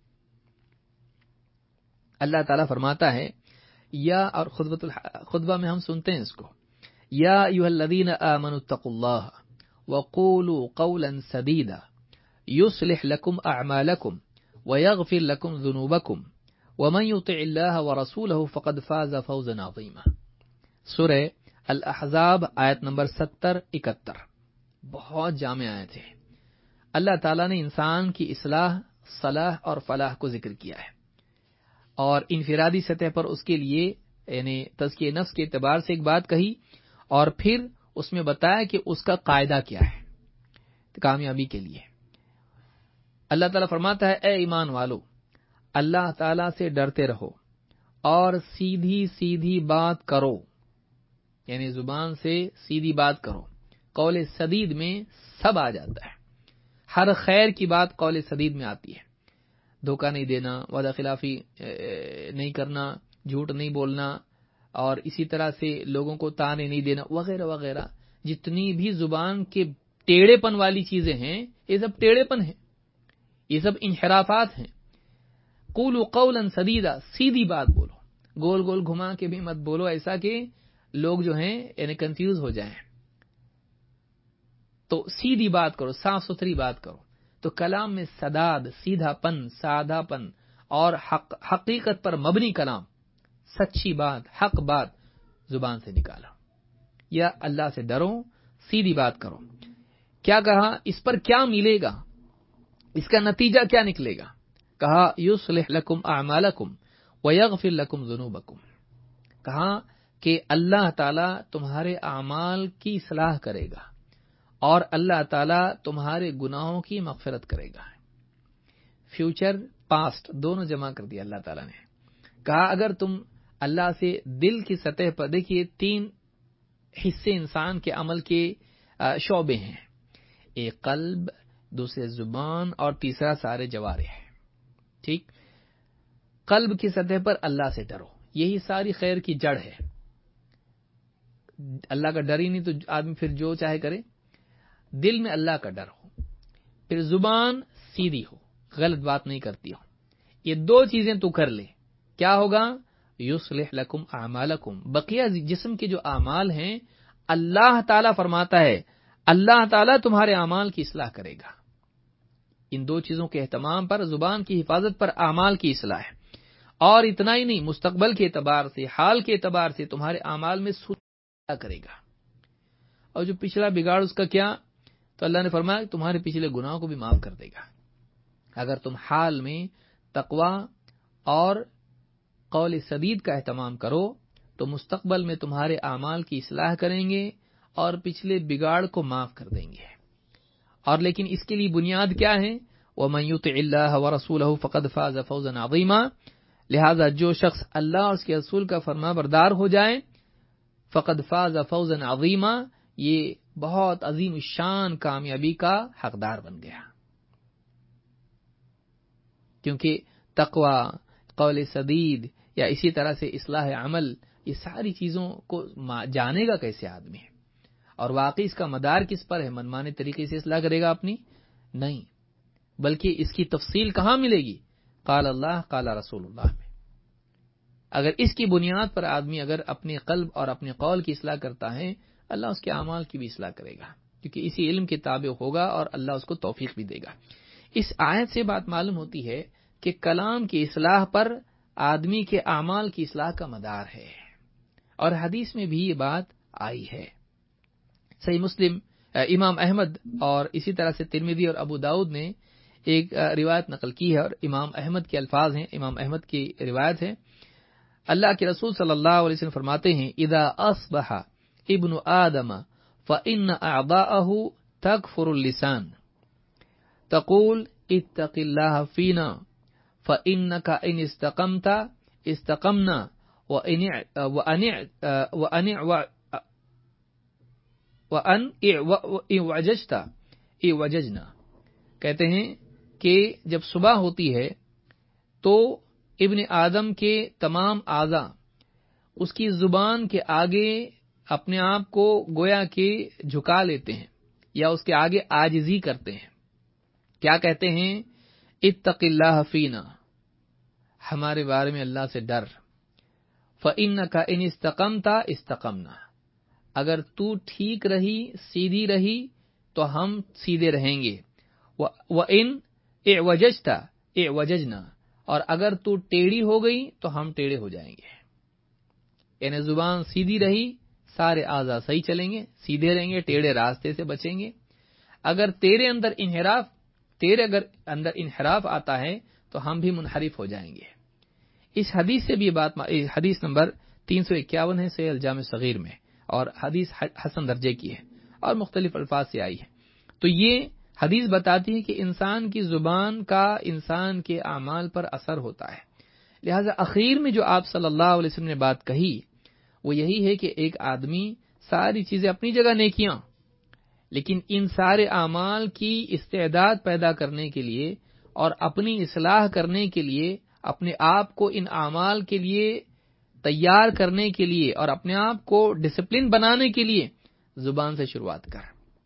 اللہ تعالیٰ فرماتا ہے یا، اور خطبہ میں ہم سنتے ہیں اس کو، یا ایھا الذین آمنوا اتقوا اللہ وقولوا قولا سدیدا یصلح لکم اعمالکم ویغفر لکم ذنوبکم ومن یطع اللہ ورسولہ فقد فاز فوزا عظیما. سورہ الاحزاب آیت نمبر ستر اکہتر، بہت جامع آیت ہے. اللہ تعالیٰ نے انسان کی اصلاح، صلاح اور فلاح کو ذکر کیا ہے، اور انفرادی سطح پر اس کے لیے یعنی تزکیہ نفس کے اعتبار سے ایک بات کہی، اور پھر اس میں بتایا کہ اس کا قاعدہ کیا ہے کامیابی کے لیے۔ اللہ تعالیٰ فرماتا ہے، اے ایمان والو، اللہ تعالیٰ سے ڈرتے رہو اور سیدھی سیدھی بات کرو، یعنی زبان سے سیدھی بات کرو۔ قول سدید میں سب آ جاتا ہے، ہر خیر کی بات قول سدید میں آتی ہے۔ دھوکہ نہیں دینا، وعدہ خلافی نہیں کرنا، جھوٹ نہیں بولنا، اور اسی طرح سے لوگوں کو تانے نہیں دینا، وغیرہ وغیرہ۔ جتنی بھی زبان کے ٹیڑے پن والی چیزیں ہیں، یہ سب ٹیڑے پن ہیں، یہ سب انحرافات ہیں۔ قولوا قولا سدیدا، سیدھی بات بولو، گول گول گھما کے بھی مت بولو ایسا کہ لوگ جو ہیں یعنی کنفیوز ہو جائیں۔ تو سیدھی بات کرو، صاف ستھری بات کرو۔ تو کلام میں سداد، سیدھا پن، سادہ پن اور حق حقیقت پر مبنی کلام، سچی بات، حق بات زبان سے نکالا۔ یا اللہ سے ڈرو، سیدھی بات کرو۔ کیا کہا؟ اس پر کیا ملے گا، اس کا نتیجہ کیا نکلے گا؟ کہا یصلح لکم اعمالکم ویغفر لکم ذنوبکم۔ کہا کہ اللہ تعالیٰ تمہارے اعمال کی اصلاح کرے گا اور اللہ تعالیٰ تمہارے گناہوں کی مغفرت کرے گا۔ فیوچر پاسٹ دونوں جمع کر دیا اللہ تعالیٰ نے۔ کہا اگر تم اللہ سے دل کی سطح پر، دیکھیے تین حصے انسان کے عمل کے شعبے ہیں، ایک قلب، دوسرے زبان اور تیسرا سارے جوارح ہے۔ ٹھیک، قلب کی سطح پر اللہ سے ڈرو، یہی ساری خیر کی جڑ ہے۔ اللہ کا ڈر ہی نہیں تو آدمی پھر جو چاہے کرے۔ دل میں اللہ کا ڈر ہو، پھر زبان سیدھی ہو، غلط بات نہیں کرتی ہو، یہ دو چیزیں تو کر لے، کیا ہوگا؟ یصلح لکم اعمالکم، بقیہ جسم کے جو اعمال ہیں اللہ تعالیٰ فرماتا ہے اللہ تعالیٰ تمہارے اعمال کی اصلاح کرے گا۔ ان دو چیزوں کے اہتمام پر، زبان کی حفاظت پر اعمال کی اصلاح ہے، اور اتنا ہی نہیں، مستقبل کے اعتبار سے، حال کے اعتبار سے تمہارے اعمال میں سدھار کرے گا۔ اور جو پچھلا بگاڑ اس کا کیا؟ تو اللہ نے فرمایا کہ تمہارے پچھلے گناہوں کو بھی معاف کر دے گا۔ اگر تم حال میں تقوی اور قول سدید کا اہتمام کرو تو مستقبل میں تمہارے اعمال کی اصلاح کریں گے اور پچھلے بگاڑ کو معاف کر دیں گے۔ اور لیکن اس کے لیے بنیاد کیا ہے؟ وَمَن يُطِعِ اللَّهَ وَرَسُولَهُ فَقَدْ فَازَ فَوْزًا عَظِيمًا، لہذا جو شخص اللہ اور اس کے رسول کا فرما بردار ہو جائے، فقد فاز فوزا عظیما، یہ بہت عظیم الشان کامیابی کا حقدار بن گیا۔ کیونکہ تقوی، قول سدید یا اسی طرح سے اصلاح عمل، یہ ساری چیزوں کو جانے گا کیسے آدمی ہے، اور واقعی اس کا مدار کس پر ہے؟ منمانے طریقے سے اصلاح کرے گا اپنی؟ نہیں، بلکہ اس کی تفصیل کہاں ملے گی؟ قال اللہ قال رسول اللہ میں۔ اگر اس کی بنیاد پر آدمی اگر اپنے قلب اور اپنے قول کی اصلاح کرتا ہے، اللہ اس کے اعمال کی بھی اصلاح کرے گا، کیونکہ اسی علم کے تابع ہوگا اور اللہ اس کو توفیق بھی دے گا۔ اس آیت سے بات معلوم ہوتی ہے کہ کلام کی اصلاح پر آدمی کے اعمال کی اصلاح کا مدار ہے، اور حدیث میں بھی یہ بات آئی ہے۔ صحیح مسلم، امام احمد اور اسی طرح سے ترمذی اور ابو داؤد نے ایک روایت نقل کی ہے، اور امام احمد کے الفاظ ہیں، امام احمد کی روایت ہے۔ اللہ کے رسول صلی اللہ علیہ وسلم فرماتے ہیں، اذا اصبح ابن آدم فإن أعضاءه تكفر اللسان تقول اتق الله فينا فإنك إن استقمت استقمنا وإن وأن وأن اعوججت اعوججنا۔ کہتے ہیں کہ جب صبح ہوتی ہے تو ابن آدم کے تمام اعضاء اس کی زبان کے آگے اپنے آپ کو گویا کہ جھکا لیتے ہیں یا اس کے آگے عاجزی کرتے ہیں۔ کیا کہتے ہیں؟ اتق اللہ فینا، ہمارے بارے میں اللہ سے ڈر۔ فإنک ان استقمت استقمنا، اگر تو ٹھیک رہی، سیدھی رہی تو ہم سیدھے رہیں گے۔ وإن اعوججت اعوججنا، اور اگر تو ٹیڑھی ہو گئی تو ہم ٹیڑھے ہو جائیں گے۔ یعنی زبان سیدھی رہی، سارے اعضاء صحیح چلیں گے، سیدھے رہیں گے، ٹیڑھے راستے سے بچیں گے۔ اگر تیرے اندر انحراف تیرے اگر اندر انحراف آتا ہے تو ہم بھی منحرف ہو جائیں گے۔ اس حدیث سے بھی یہ بات، حدیث نمبر تین سو اکیاون ہے صحیح الجامع صغیر میں، اور حدیث حسن درجے کی ہے اور مختلف الفاظ سے آئی ہے۔ تو یہ حدیث بتاتی ہے کہ انسان کی زبان کا انسان کے اعمال پر اثر ہوتا ہے۔ لہذا اخیر میں جو آپ صلی اللہ علیہ وسلم نے بات کہی وہ یہی ہے کہ ایک آدمی ساری چیزیں اپنی جگہ نیکیاں، لیکن ان سارے اعمال کی استعداد پیدا کرنے کے لیے اور اپنی اصلاح کرنے کے لیے، اپنے آپ کو ان اعمال کے لیے تیار کرنے کے لیے اور اپنے آپ کو ڈسپلن بنانے کے لیے زبان سے شروعات کر۔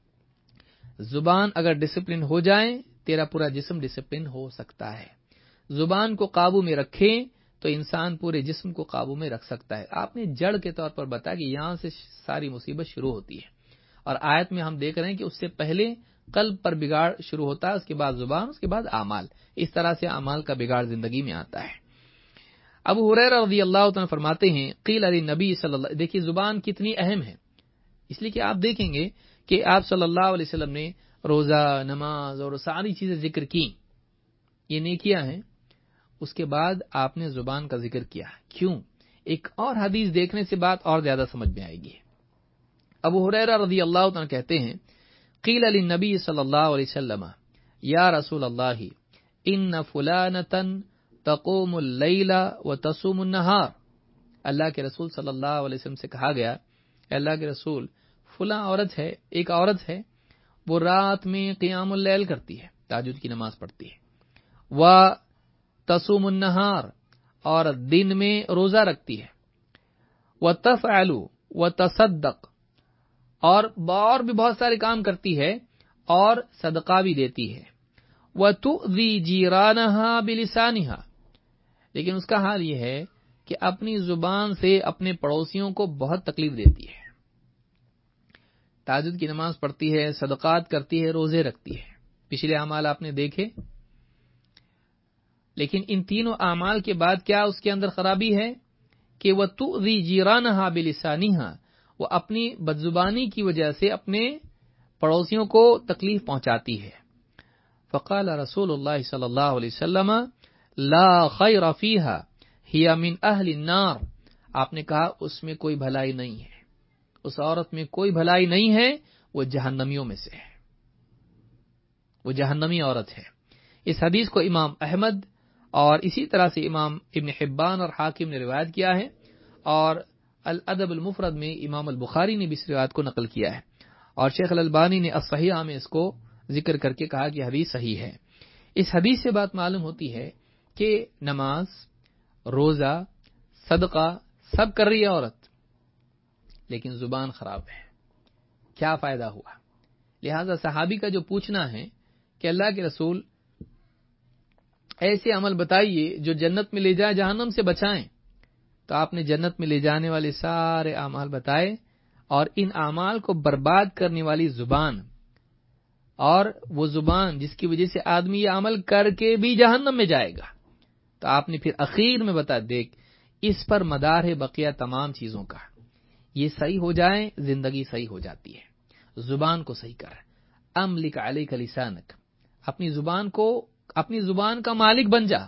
زبان اگر ڈسپلن ہو جائے تیرا پورا جسم ڈسپلن ہو سکتا ہے۔ زبان کو قابو میں رکھے تو انسان پورے جسم کو قابو میں رکھ سکتا ہے۔ آپ نے جڑ کے طور پر بتایا کہ یہاں سے ساری مصیبت شروع ہوتی ہے، اور آیت میں ہم دیکھ رہے ہیں کہ اس سے پہلے قلب پر بگاڑ شروع ہوتا ہے، اس کے بعد زبان، اس کے بعد اعمال۔ اس طرح سے اعمال کا بگاڑ زندگی میں آتا ہے۔ ابو ہریرہ رضی اللہ عنہ فرماتے ہیں قیل علی نبی صلی اللہ، دیکھیے زبان کتنی اہم ہے، اس لیے کہ آپ دیکھیں گے کہ آپ صلی اللہ علیہ وسلم نے روزہ، نماز اور ساری چیزیں ذکر کی، یہ نیکیاں ہیں، اس کے بعد آپ نے زبان کا ذکر کیا۔ کیوں؟ ایک اور حدیث دیکھنے سے بات اور زیادہ سمجھ میں آئے گی۔ ابو ہریرہ رضی اللہ عنہ کہتے ہیں قیل علی نبی صلی اللہ علیہ وسلم یا رسول اللہ ان فلانتا تقوم اللیل وتصوم النہار، اللہ کے رسول صلی اللہ علیہ وسلم سے کہا گیا، اللہ کے رسول فلاں عورت ہے، ایک عورت ہے، وہ رات میں قیام اللیل کرتی ہے، تہجد کی نماز پڑھتی ہے، و تصوم النہار، اور دن میں روزہ رکھتی ہے، و تفعل و تصدق، اور اور بھی بہت سارے کام کرتی ہے اور صدقہ بھی دیتی ہے، وَتُؤْذِي جِيرَانَهَا بِلِسَانِهَا، لیکن اس کا حال یہ ہے کہ اپنی زبان سے اپنے پڑوسیوں کو بہت تکلیف دیتی ہے۔ تہجد کی نماز پڑھتی ہے، صدقات کرتی ہے، روزے رکھتی ہے، پچھلے اعمال آپ نے دیکھے، لیکن ان تینوں اعمال کے بعد کیا اس کے اندر خرابی ہے کہ وَتُؤْذِي جِيرَانَهَا بِلِسَانِهَا، وہ اپنی بدزبانی کی وجہ سے اپنے پڑوسیوں کو تکلیف پہنچاتی ہے۔ فقال رسول اللہ صلی اللہ علیہ وسلم لا خیر فیہا ہی من اہل النار، آپ نے کہا اس میں کوئی بھلائی نہیں ہے، اس عورت میں کوئی بھلائی نہیں ہے، وہ جہنمیوں میں سے ہے، وہ جہنمی عورت ہے۔ اس حدیث کو امام احمد اور اسی طرح سے امام ابن حبان اور حاکم نے روایت کیا ہے، اور الادب المفرد میں امام البخاری نے بھی اس روایت کو نقل کیا ہے، اور شیخ الالبانی نے الصحیحہ میں اس کو ذکر کر کے کہا کہ حدیث صحیح ہے۔ اس حدیث سے بات معلوم ہوتی ہے کہ نماز، روزہ، صدقہ سب کر رہی ہے عورت، لیکن زبان خراب ہے، کیا فائدہ ہوا؟ لہذا صحابی کا جو پوچھنا ہے کہ اللہ کے رسول ایسے عمل بتائیے جو جنت میں لے جائے، جہنم سے بچائیں، تو آپ نے جنت میں لے جانے والے سارے اعمال بتائے، اور ان اعمال کو برباد کرنے والی زبان، اور وہ زبان جس کی وجہ سے آدمی یہ عمل کر کے بھی جہنم میں جائے گا، تو آپ نے پھر اخیر میں بتا، دیکھ اس پر مدار ہے بقیہ تمام چیزوں کا، یہ صحیح ہو جائے زندگی صحیح ہو جاتی ہے۔ زبان کو صحیح کر، املک علیک لسانک، اپنی زبان کو، اپنی زبان کا مالک بن جا۔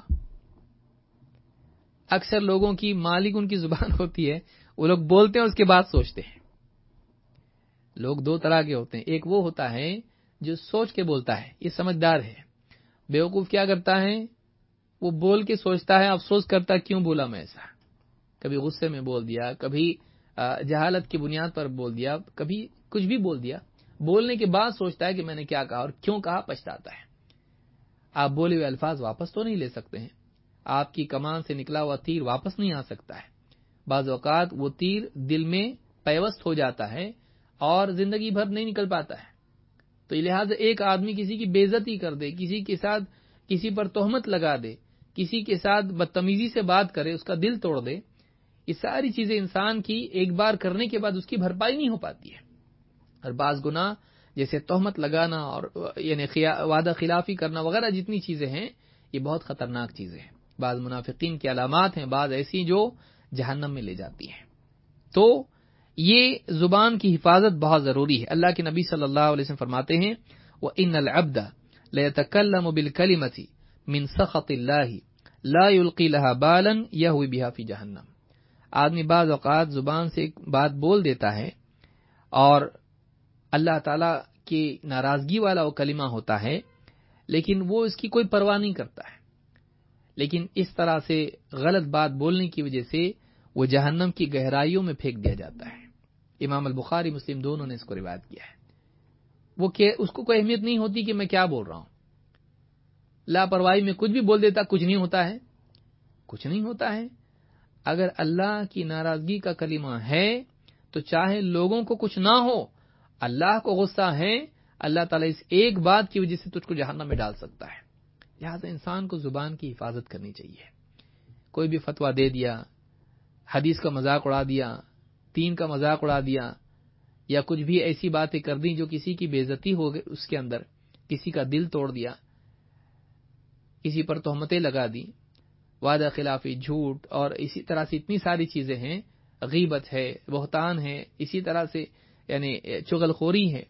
اکثر لوگوں کی مالک ان کی زبان ہوتی ہے، وہ لوگ بولتے ہیں اس کے بعد سوچتے ہیں۔ لوگ دو طرح کے ہوتے ہیں، ایک وہ ہوتا ہے جو سوچ کے بولتا ہے، یہ سمجھدار ہے۔ بیوقوف کیا کرتا ہے؟ وہ بول کے سوچتا ہے، افسوس کرتا ہے کیوں بولا میں ایسا، کبھی غصے میں بول دیا، کبھی جہالت کی بنیاد پر بول دیا، کبھی کچھ بھی بول دیا، بولنے کے بعد سوچتا ہے کہ میں نے کیا کہا اور کیوں کہا، پچھتاتا ہے۔ آپ بولے ہوئے الفاظ واپس تو نہیں لے سکتے ہیں، آپ کی کمان سے نکلا ہوا تیر واپس نہیں آ سکتا ہے، بعض اوقات وہ تیر دل میں پیوست ہو جاتا ہے اور زندگی بھر نہیں نکل پاتا ہے۔ تو لہٰذا ایک آدمی کسی کی بے عزتی کر دے، کسی کے ساتھ کسی پر تہمت لگا دے، کسی کے ساتھ بدتمیزی سے بات کرے، اس کا دل توڑ دے، یہ ساری چیزیں انسان کی ایک بار کرنے کے بعد اس کی بھرپائی نہیں ہو پاتی ہے۔ اور بعض گناہ جیسے تہمت لگانا اور یعنی وعدہ خلافی کرنا وغیرہ جتنی چیزیں ہیں، یہ بہت خطرناک چیزیں ہیں، بعض منافقین کی علامات ہیں، بعض ایسی جو جہنم میں لے جاتی ہیں۔ تو یہ زبان کی حفاظت بہت ضروری ہے۔ اللہ کے نبی صلی اللہ علیہ وسلم فرماتے ہیں وَإِنَّ الْعَبْدَ لَيَتَكَلَّمُ بِالْكَلِمَةِ مِنْ سَخَطِ اللَّهِ لَا يُلْقِي لَهَا بَالًا يَهْوِي بِهَا فِي جَهَنَّمَ۔ آدمی بعض اوقات زبان سے ایک بات بول دیتا ہے اور اللہ تعالیٰ کی ناراضگی والا وہ کلمہ ہوتا ہے، لیکن وہ اس کی کوئی پرواہ نہیں کرتا ہے، لیکن اس طرح سے غلط بات بولنے کی وجہ سے وہ جہنم کی گہرائیوں میں پھینک دیا جاتا ہے۔ امام البخاری مسلم دونوں نے اس کو روایت کیا ہے۔ وہ کہ اس کو کوئی اہمیت نہیں ہوتی کہ میں کیا بول رہا ہوں، لاپرواہی میں کچھ بھی بول دیتا، کچھ نہیں ہوتا ہے، کچھ نہیں ہوتا ہے۔ اگر اللہ کی ناراضگی کا کلمہ ہے تو چاہے لوگوں کو کچھ نہ ہو، اللہ کو غصہ ہے، اللہ تعالیٰ اس ایک بات کی وجہ سے تجھ کو جہنم میں ڈال سکتا ہے۔ لہٰذا انسان کو زبان کی حفاظت کرنی چاہیے۔ کوئی بھی فتویٰ دے دیا، حدیث کا مذاق اڑا دیا، دین کا مذاق اڑا دیا، یا کچھ بھی ایسی باتیں کر دی جو کسی کی بے عزتی ہو گئی، اس کے اندر کسی کا دل توڑ دیا، کسی پر تہمتیں لگا دی، وعدہ خلافی، جھوٹ اور اسی طرح سے اتنی ساری چیزیں ہیں، غیبت ہے، بہتان ہے، اسی طرح سے یعنی چغل خوری ہے،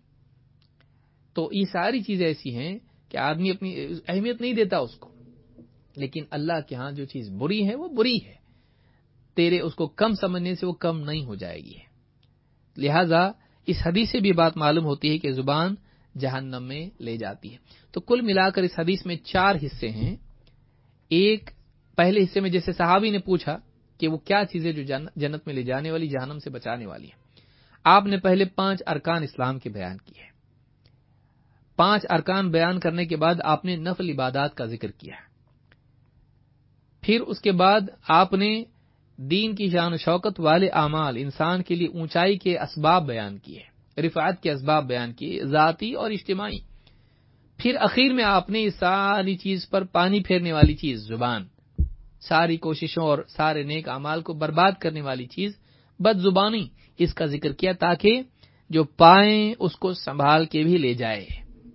تو یہ ساری چیزیں ایسی ہیں کہ آدمی اپنی اہمیت نہیں دیتا اس کو، لیکن اللہ کے ہاں جو چیز بری ہے وہ بری ہے، تیرے اس کو کم سمجھنے سے وہ کم نہیں ہو جائے گی۔ لہذا اس حدیث سے بھی بات معلوم ہوتی ہے کہ زبان جہنم میں لے جاتی ہے۔ تو کل ملا کر اس حدیث میں چار حصے ہیں۔ ایک پہلے حصے میں جیسے صحابی نے پوچھا کہ وہ کیا چیزیں جو جنت میں لے جانے والی، جہنم سے بچانے والی ہیں، آپ نے پہلے پانچ ارکان اسلام کے بیان کیے۔ پانچ ارکان بیان کرنے کے بعد آپ نے نفل عبادات کا ذکر کیا، پھر اس کے بعد آپ نے دین کی شان و شوکت والے اعمال، انسان کے لیے اونچائی کے اسباب بیان کیے، رفعت کے اسباب بیان کیے، ذاتی اور اجتماعی۔ پھر اخیر میں آپ نے اس ساری چیز پر پانی پھیرنے والی چیز زبان، ساری کوششوں اور سارے نیک اعمال کو برباد کرنے والی چیز بد زبانی، اس کا ذکر کیا تاکہ جو پائیں اس کو سنبھال کے بھی لے جائے۔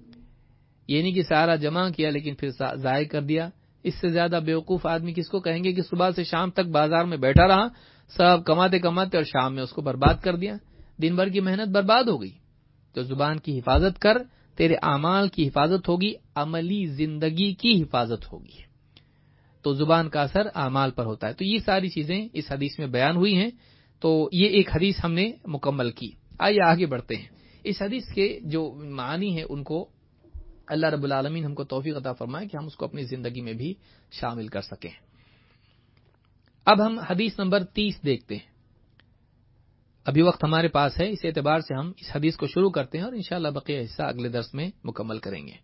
یہ نہیں کہ سارا جمع کیا لیکن پھر ضائع کر دیا۔ اس سے زیادہ بیوقوف آدمی کس کو کہیں گے کہ صبح سے شام تک بازار میں بیٹھا رہا، سب کماتے کماتے اور شام میں اس کو برباد کر دیا، دن بھر کی محنت برباد ہو گئی۔ تو زبان کی حفاظت کر، تیرے اعمال کی حفاظت ہوگی، عملی زندگی کی حفاظت ہوگی۔ تو زبان کا اثر اعمال پر ہوتا ہے۔ تو یہ ساری چیزیں اس حدیث میں بیان ہوئی ہیں۔ تو یہ ایک حدیث ہم نے مکمل کی۔ آئیے آگے بڑھتے ہیں۔ اس حدیث کے جو معنی ہیں ان کو اللہ رب العالمین ہم کو توفیق عطا فرمائے کہ ہم اس کو اپنی زندگی میں بھی شامل کر سکیں۔ اب ہم حدیث نمبر تیس دیکھتے ہیں۔ ابھی وقت ہمارے پاس ہے، اس اعتبار سے ہم اس حدیث کو شروع کرتے ہیں اور انشاءاللہ بقیہ حصہ اگلے درس میں مکمل کریں گے۔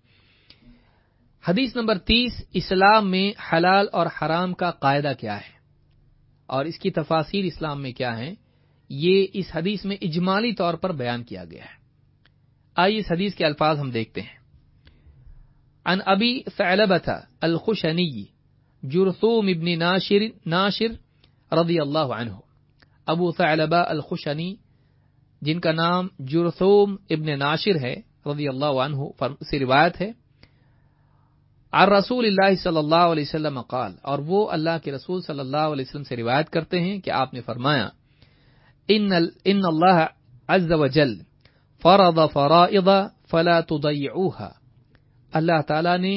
حدیث نمبر تیس، اسلام میں حلال اور حرام کا قاعدہ کیا ہے اور اس کی تفاصیر اسلام میں کیا ہیں، یہ اس حدیث میں اجمالی طور پر بیان کیا گیا ہے۔ آئیے اس حدیث کے الفاظ ہم دیکھتے ہیں۔ عن ابی ثعلبۃ الخشنی جرثوم ابن ناشر ناشر رضی اللہ عنہ۔ ابو ثعلبہ الخشنی جن کا نام جرثوم ابن ناشر ہے رضی اللہ عنہ سے روایت ہے، عن رسول اللہ صلی اللہ علیہ وسلم قال، اور وہ اللہ کے رسول صلی اللہ علیہ وسلم سے روایت کرتے ہیں کہ آپ نے فرمایا، ان ان اللہ عز وجل فرض فرائض فلا تضيعوها، اللہ تعالی نے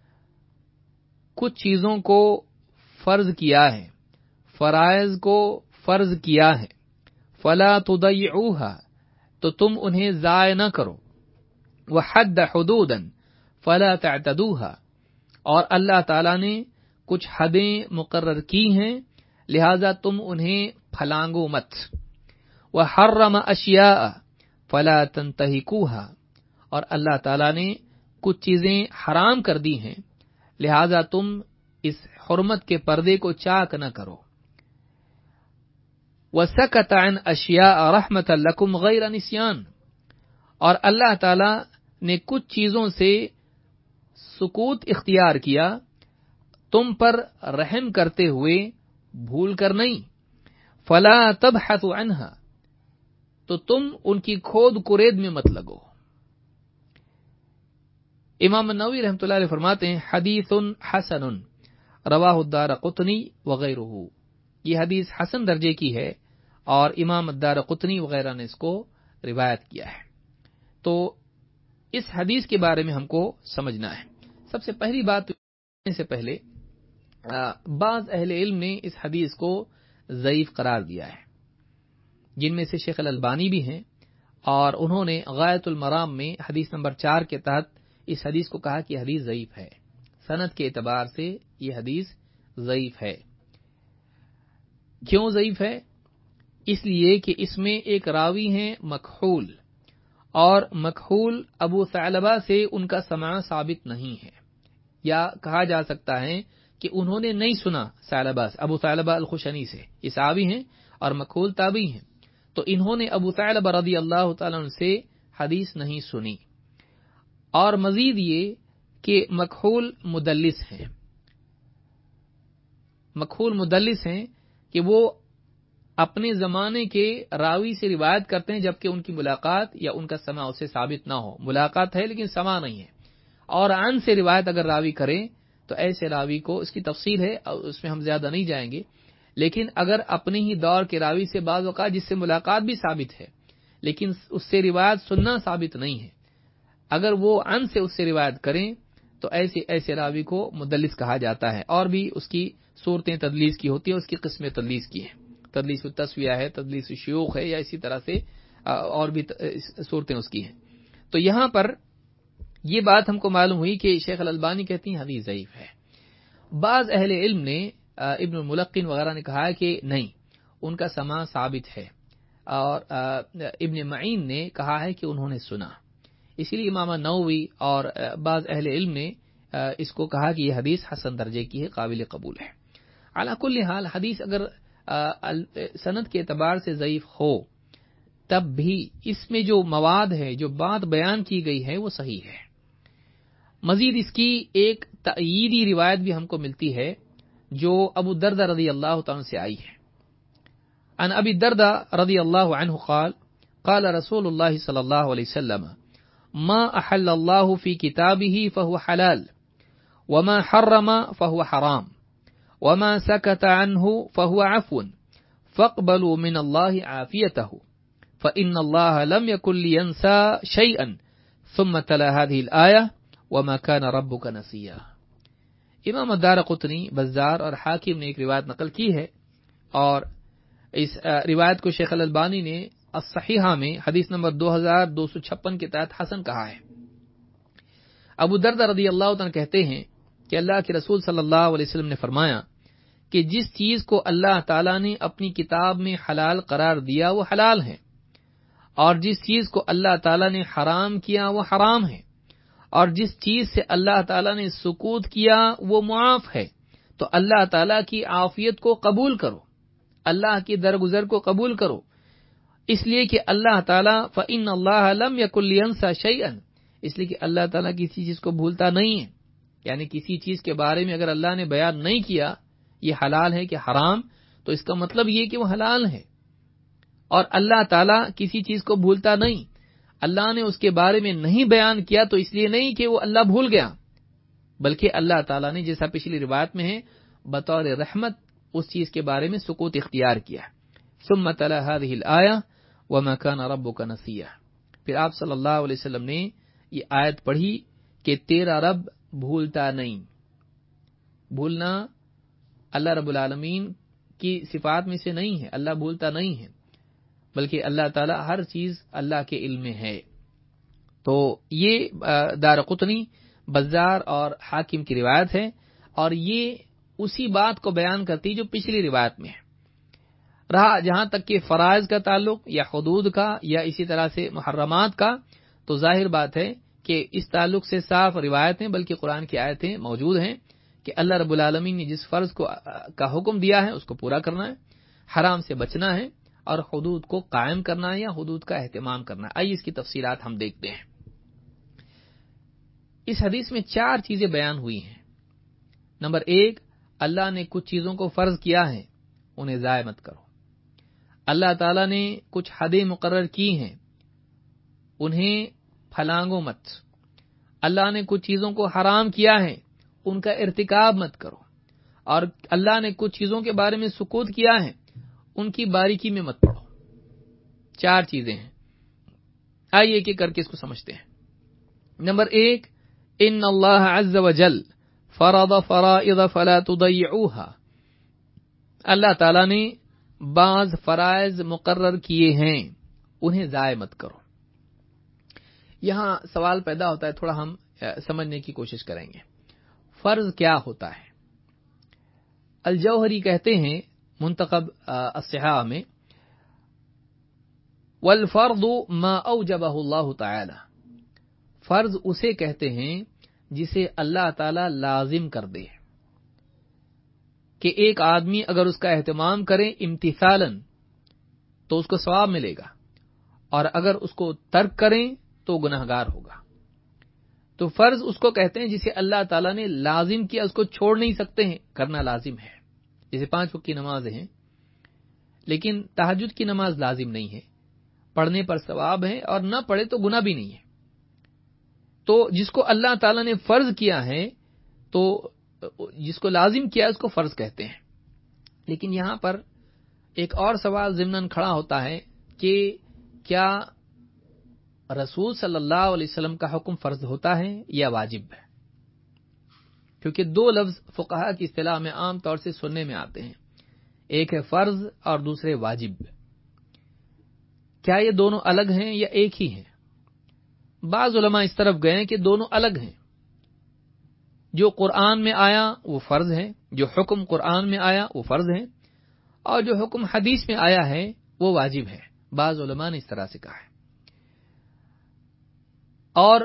کچھ چیزوں کو فرض کیا ہے، فرائض کو فرض کیا ہے، فلا تضيعوها، تو تم انہیں ضائع نہ کرو، وحد حدودا فلا تعتدوها، اور اللہ تعالی نے کچھ حدیں مقرر کی ہیں لہذا تم انہیں پھلانگو مت، وحرم اشیاء فلا تنتہکوها، اور اللہ تعالی نے کچھ چیزیں حرام کر دی ہیں لہذا تم اس حرمت کے پردے کو چاک نہ کرو، وسکت عن اشیاء رحمۃ لکم غیر نسیان، اور اللہ تعالی نے کچھ چیزوں سے سکوت اختیار کیا تم پر رحم کرتے ہوئے بھول کر نہیں، فلا تبحثوا عنها، تو تم ان کی کھود کرید میں مت لگو۔ امام نووی رحمۃ اللہ علیہ فرماتے ہیں، حدیث حسن رواہ الدارقطنی وغیرہ، یہ حدیث حسن درجے کی ہے اور امام الدارقطنی وغیرہ نے اس کو روایت کیا ہے۔ تو اس حدیث کے بارے میں ہم کو سمجھنا ہے۔ سب سے پہلی بات سے پہلے بعض اہل علم نے اس حدیث کو ضعیف قرار دیا ہے، جن میں سے شیخ الالبانی بھی ہیں، اور انہوں نے غایۃ المرام میں حدیث نمبر چار کے تحت اس حدیث کو کہا کہ حدیث ضعیف ہے، سند کے اعتبار سے یہ حدیث ضعیف ہے۔ کیوں ضعیف ہے؟ اس لیے کہ اس میں ایک راوی ہیں مکحول، اور مکحول ابو ثعلبہ سے ان کا سماع ثابت نہیں ہے، یا کہا جا سکتا ہے کہ انہوں نے نہیں سنا ثعلبہ سے، ابو ثعلبہ الخشنی سے، یہ صحابی ہیں اور مکحول تابعی ہیں، تو انہوں نے ابو ثعلبہ رضی اللہ تعالیٰ عنہ سے حدیث نہیں سنی۔ اور مزید یہ کہ مکحول مدلس ہیں، مکحول مدلس ہیں کہ وہ اپنے زمانے کے راوی سے روایت کرتے ہیں جبکہ ان کی ملاقات یا ان کا سماع اس سے ثابت نہ ہو، ملاقات ہے لیکن سماع نہیں ہے، اور عن سے روایت اگر راوی کرے تو ایسے راوی کو، اس کی تفصیل ہے اس میں ہم زیادہ نہیں جائیں گے، لیکن اگر اپنے ہی دور کے راوی سے بعض اوقات جس سے ملاقات بھی ثابت ہے لیکن اس سے روایت سننا ثابت نہیں ہے، اگر وہ عن سے اس سے روایت کریں تو ایسے ایسے راوی کو مدلس کہا جاتا ہے، اور بھی اس کی صورتیں تدلیس کی ہوتی ہیں، اس کی قسمیں تدلیس کی ہیں، تدلیس التسویہ ہے، تدلیس الشیوخ ہے، یا اسی طرح سے اور بھی صورتیں اس کی ہیں۔ تو یہاں پر یہ بات ہم کو معلوم ہوئی کہ شیخ الالبانی کہتی ہیں حدیث ضعیف ہے۔ بعض اہل علم نے، ابن الملقن وغیرہ نے کہا کہ نہیں، ان کا سماع ثابت ہے، اور ابن معین نے کہا ہے کہ انہوں نے سنا، اسی لیے امام نووی اور بعض اہل علم نے اس کو کہا کہ یہ حدیث حسن درجے کی ہے، قابل قبول ہے۔ علی کل حال حدیث اگر سند کے اعتبار سے ضعیف ہو تب بھی اس میں جو مواد ہے، جو بات بیان کی گئی ہے وہ صحیح ہے۔ مزید اس کی ایک تأییدی روایت بھی ہم کو ملتی ہے جو ابو دردہ رضی اللہ تعالیٰ سے آئی ہے۔ عن ابی دردہ رضی اللہ عنہ قال قال رسول اللہ صلی اللہ علیہ وسلم ما احل اللہ فی کتابہ فهو حلال وما حرم فهو حرام وما سكت عنه فهو عفو فاقبلوا من الله عافيته فإن الله لم يكن لينسى شيئا ثم تلا هذه الآية وما كان ربك نسيا۔ امام الدارقطنی، بزار اور حاکم نے ایک روایت نقل کی ہے، اور اس روایت کو شیخ الالبانی نے الصحیحہ میں حدیث نمبر دو ہزار دو سو چھپن کے تحت حسن کہا ہے۔ ابو دردہ رضی اللہ عنہ کہتے ہیں کہ اللہ کے رسول صلی اللہ علیہ وسلم نے فرمایا کہ جس چیز کو اللہ تعالیٰ نے اپنی کتاب میں حلال قرار دیا وہ حلال ہے، اور جس چیز کو اللہ تعالیٰ نے حرام کیا وہ حرام ہے، اور جس چیز سے اللہ تعالیٰ نے سکوت کیا وہ معاف ہے، تو اللہ تعالیٰ کی عافیت کو قبول کرو، اللہ کی درگزر کو قبول کرو، اس لیے کہ اللہ تعالیٰ فَإِنَّ اللَّهَ لَمْ يَكُنْ لِيَنْسَى شَيْئًا، اس لیے کہ اللہ تعالیٰ کسی چیز کو بھولتا نہیں ہے، یعنی کسی چیز کے بارے میں اگر اللہ نے بیان نہیں کیا یہ حلال ہے کہ حرام، تو اس کا مطلب یہ کہ وہ حلال ہے، اور اللہ تعالیٰ کسی چیز کو بھولتا نہیں، اللہ نے اس کے بارے میں نہیں بیان کیا تو اس لیے نہیں کہ وہ اللہ بھول گیا، بلکہ اللہ تعالیٰ نے جیسا پچھلی روایت میں ہے بطور رحمت اس چیز کے بارے میں سکوت اختیار کیا۔ ثم تلا هذه الآية وما كان ربك نسيا، پھر آپ صلی اللہ علیہ وسلم نے یہ آیت پڑھی کہ تیرا رب بھولتا نہیں۔ بھولنا اللہ رب العالمین کی صفات میں سے نہیں ہے، اللہ بھولتا نہیں ہے، بلکہ اللہ تعالیٰ ہر چیز اللہ کے علم میں ہے۔ تو یہ دارقطنی، بزار اور حاکم کی روایت ہے، اور یہ اسی بات کو بیان کرتی جو پچھلی روایت میں ہے۔ رہا جہاں تک کہ فرائض کا تعلق یا حدود کا یا اسی طرح سے محرمات کا، تو ظاہر بات ہے کہ اس تعلق سے صاف روایتیں بلکہ قرآن کی آیتیں موجود ہیں کہ اللہ رب العالمین نے جس فرض کو کا حکم دیا ہے اس کو پورا کرنا ہے، حرام سے بچنا ہے، اور حدود کو قائم کرنا ہے یا حدود کا اہتمام کرنا ہے۔ آئیے اس کی تفصیلات ہم دیکھتے ہیں۔ اس حدیث میں چار چیزیں بیان ہوئی ہیں۔ نمبر ایک، اللہ نے کچھ چیزوں کو فرض کیا ہے، انہیں ضائع مت کرو۔ اللہ تعالیٰ نے کچھ حدیں مقرر کی ہیں، انہیں پھلانگو مت۔ اللہ نے کچھ چیزوں کو حرام کیا ہے، ان کا ارتکاب مت کرو، اور اللہ نے کچھ چیزوں کے بارے میں سکوت کیا ہے، ان کی باریکی میں مت پڑو۔ چار چیزیں ہیں، آئیے ایک ایک کر کے اس کو سمجھتے ہیں۔ نمبر ایک، ان اللہ عز وجل فرض فرائض فلا تضيعوها، اللہ تعالیٰ نے بعض فرائض مقرر کیے ہیں، انہیں ضائع مت کرو۔ یہاں سوال پیدا ہوتا ہے، تھوڑا ہم سمجھنے کی کوشش کریں گے، فرض کیا ہوتا ہے؟ الجوہری کہتے ہیں منتخب الصحاح میں، والفرض ما اوجبہ اللہ تعالی، فرض اسے کہتے ہیں جسے اللہ تعالی لازم کر دے، کہ ایک آدمی اگر اس کا اہتمام کرے امتثالاً تو اس کو ثواب ملے گا، اور اگر اس کو ترک کریں تو گناہگار ہوگا۔ تو فرض اس کو کہتے ہیں جسے اللہ تعالیٰ نے لازم کیا، اس کو چھوڑ نہیں سکتے ہیں، کرنا لازم ہے۔ جیسے پانچ وقت کی نمازیں ہیں، لیکن تہجد کی نماز لازم نہیں ہے، پڑھنے پر ثواب ہے، اور نہ پڑھے تو گناہ بھی نہیں ہے۔ تو جس کو اللہ تعالیٰ نے فرض کیا ہے، تو جس کو لازم کیا اس کو فرض کہتے ہیں۔ لیکن یہاں پر ایک اور سوال ضمناً کھڑا ہوتا ہے کہ کیا رسول صلی اللہ علیہ وسلم کا حکم فرض ہوتا ہے یا واجب ہے؟ کیونکہ دو لفظ فقہا کی اصطلاح میں عام طور سے سننے میں آتے ہیں، ایک ہے فرض اور دوسرے واجب۔ کیا یہ دونوں الگ ہیں یا ایک ہی ہیں؟ بعض علماء اس طرف گئے ہیں کہ دونوں الگ ہیں، جو قرآن میں آیا وہ فرض ہے، جو حکم قرآن میں آیا وہ فرض ہے، اور جو حکم حدیث میں آیا ہے وہ واجب ہے۔ بعض علماء نے اس طرح سے کہا ہے، اور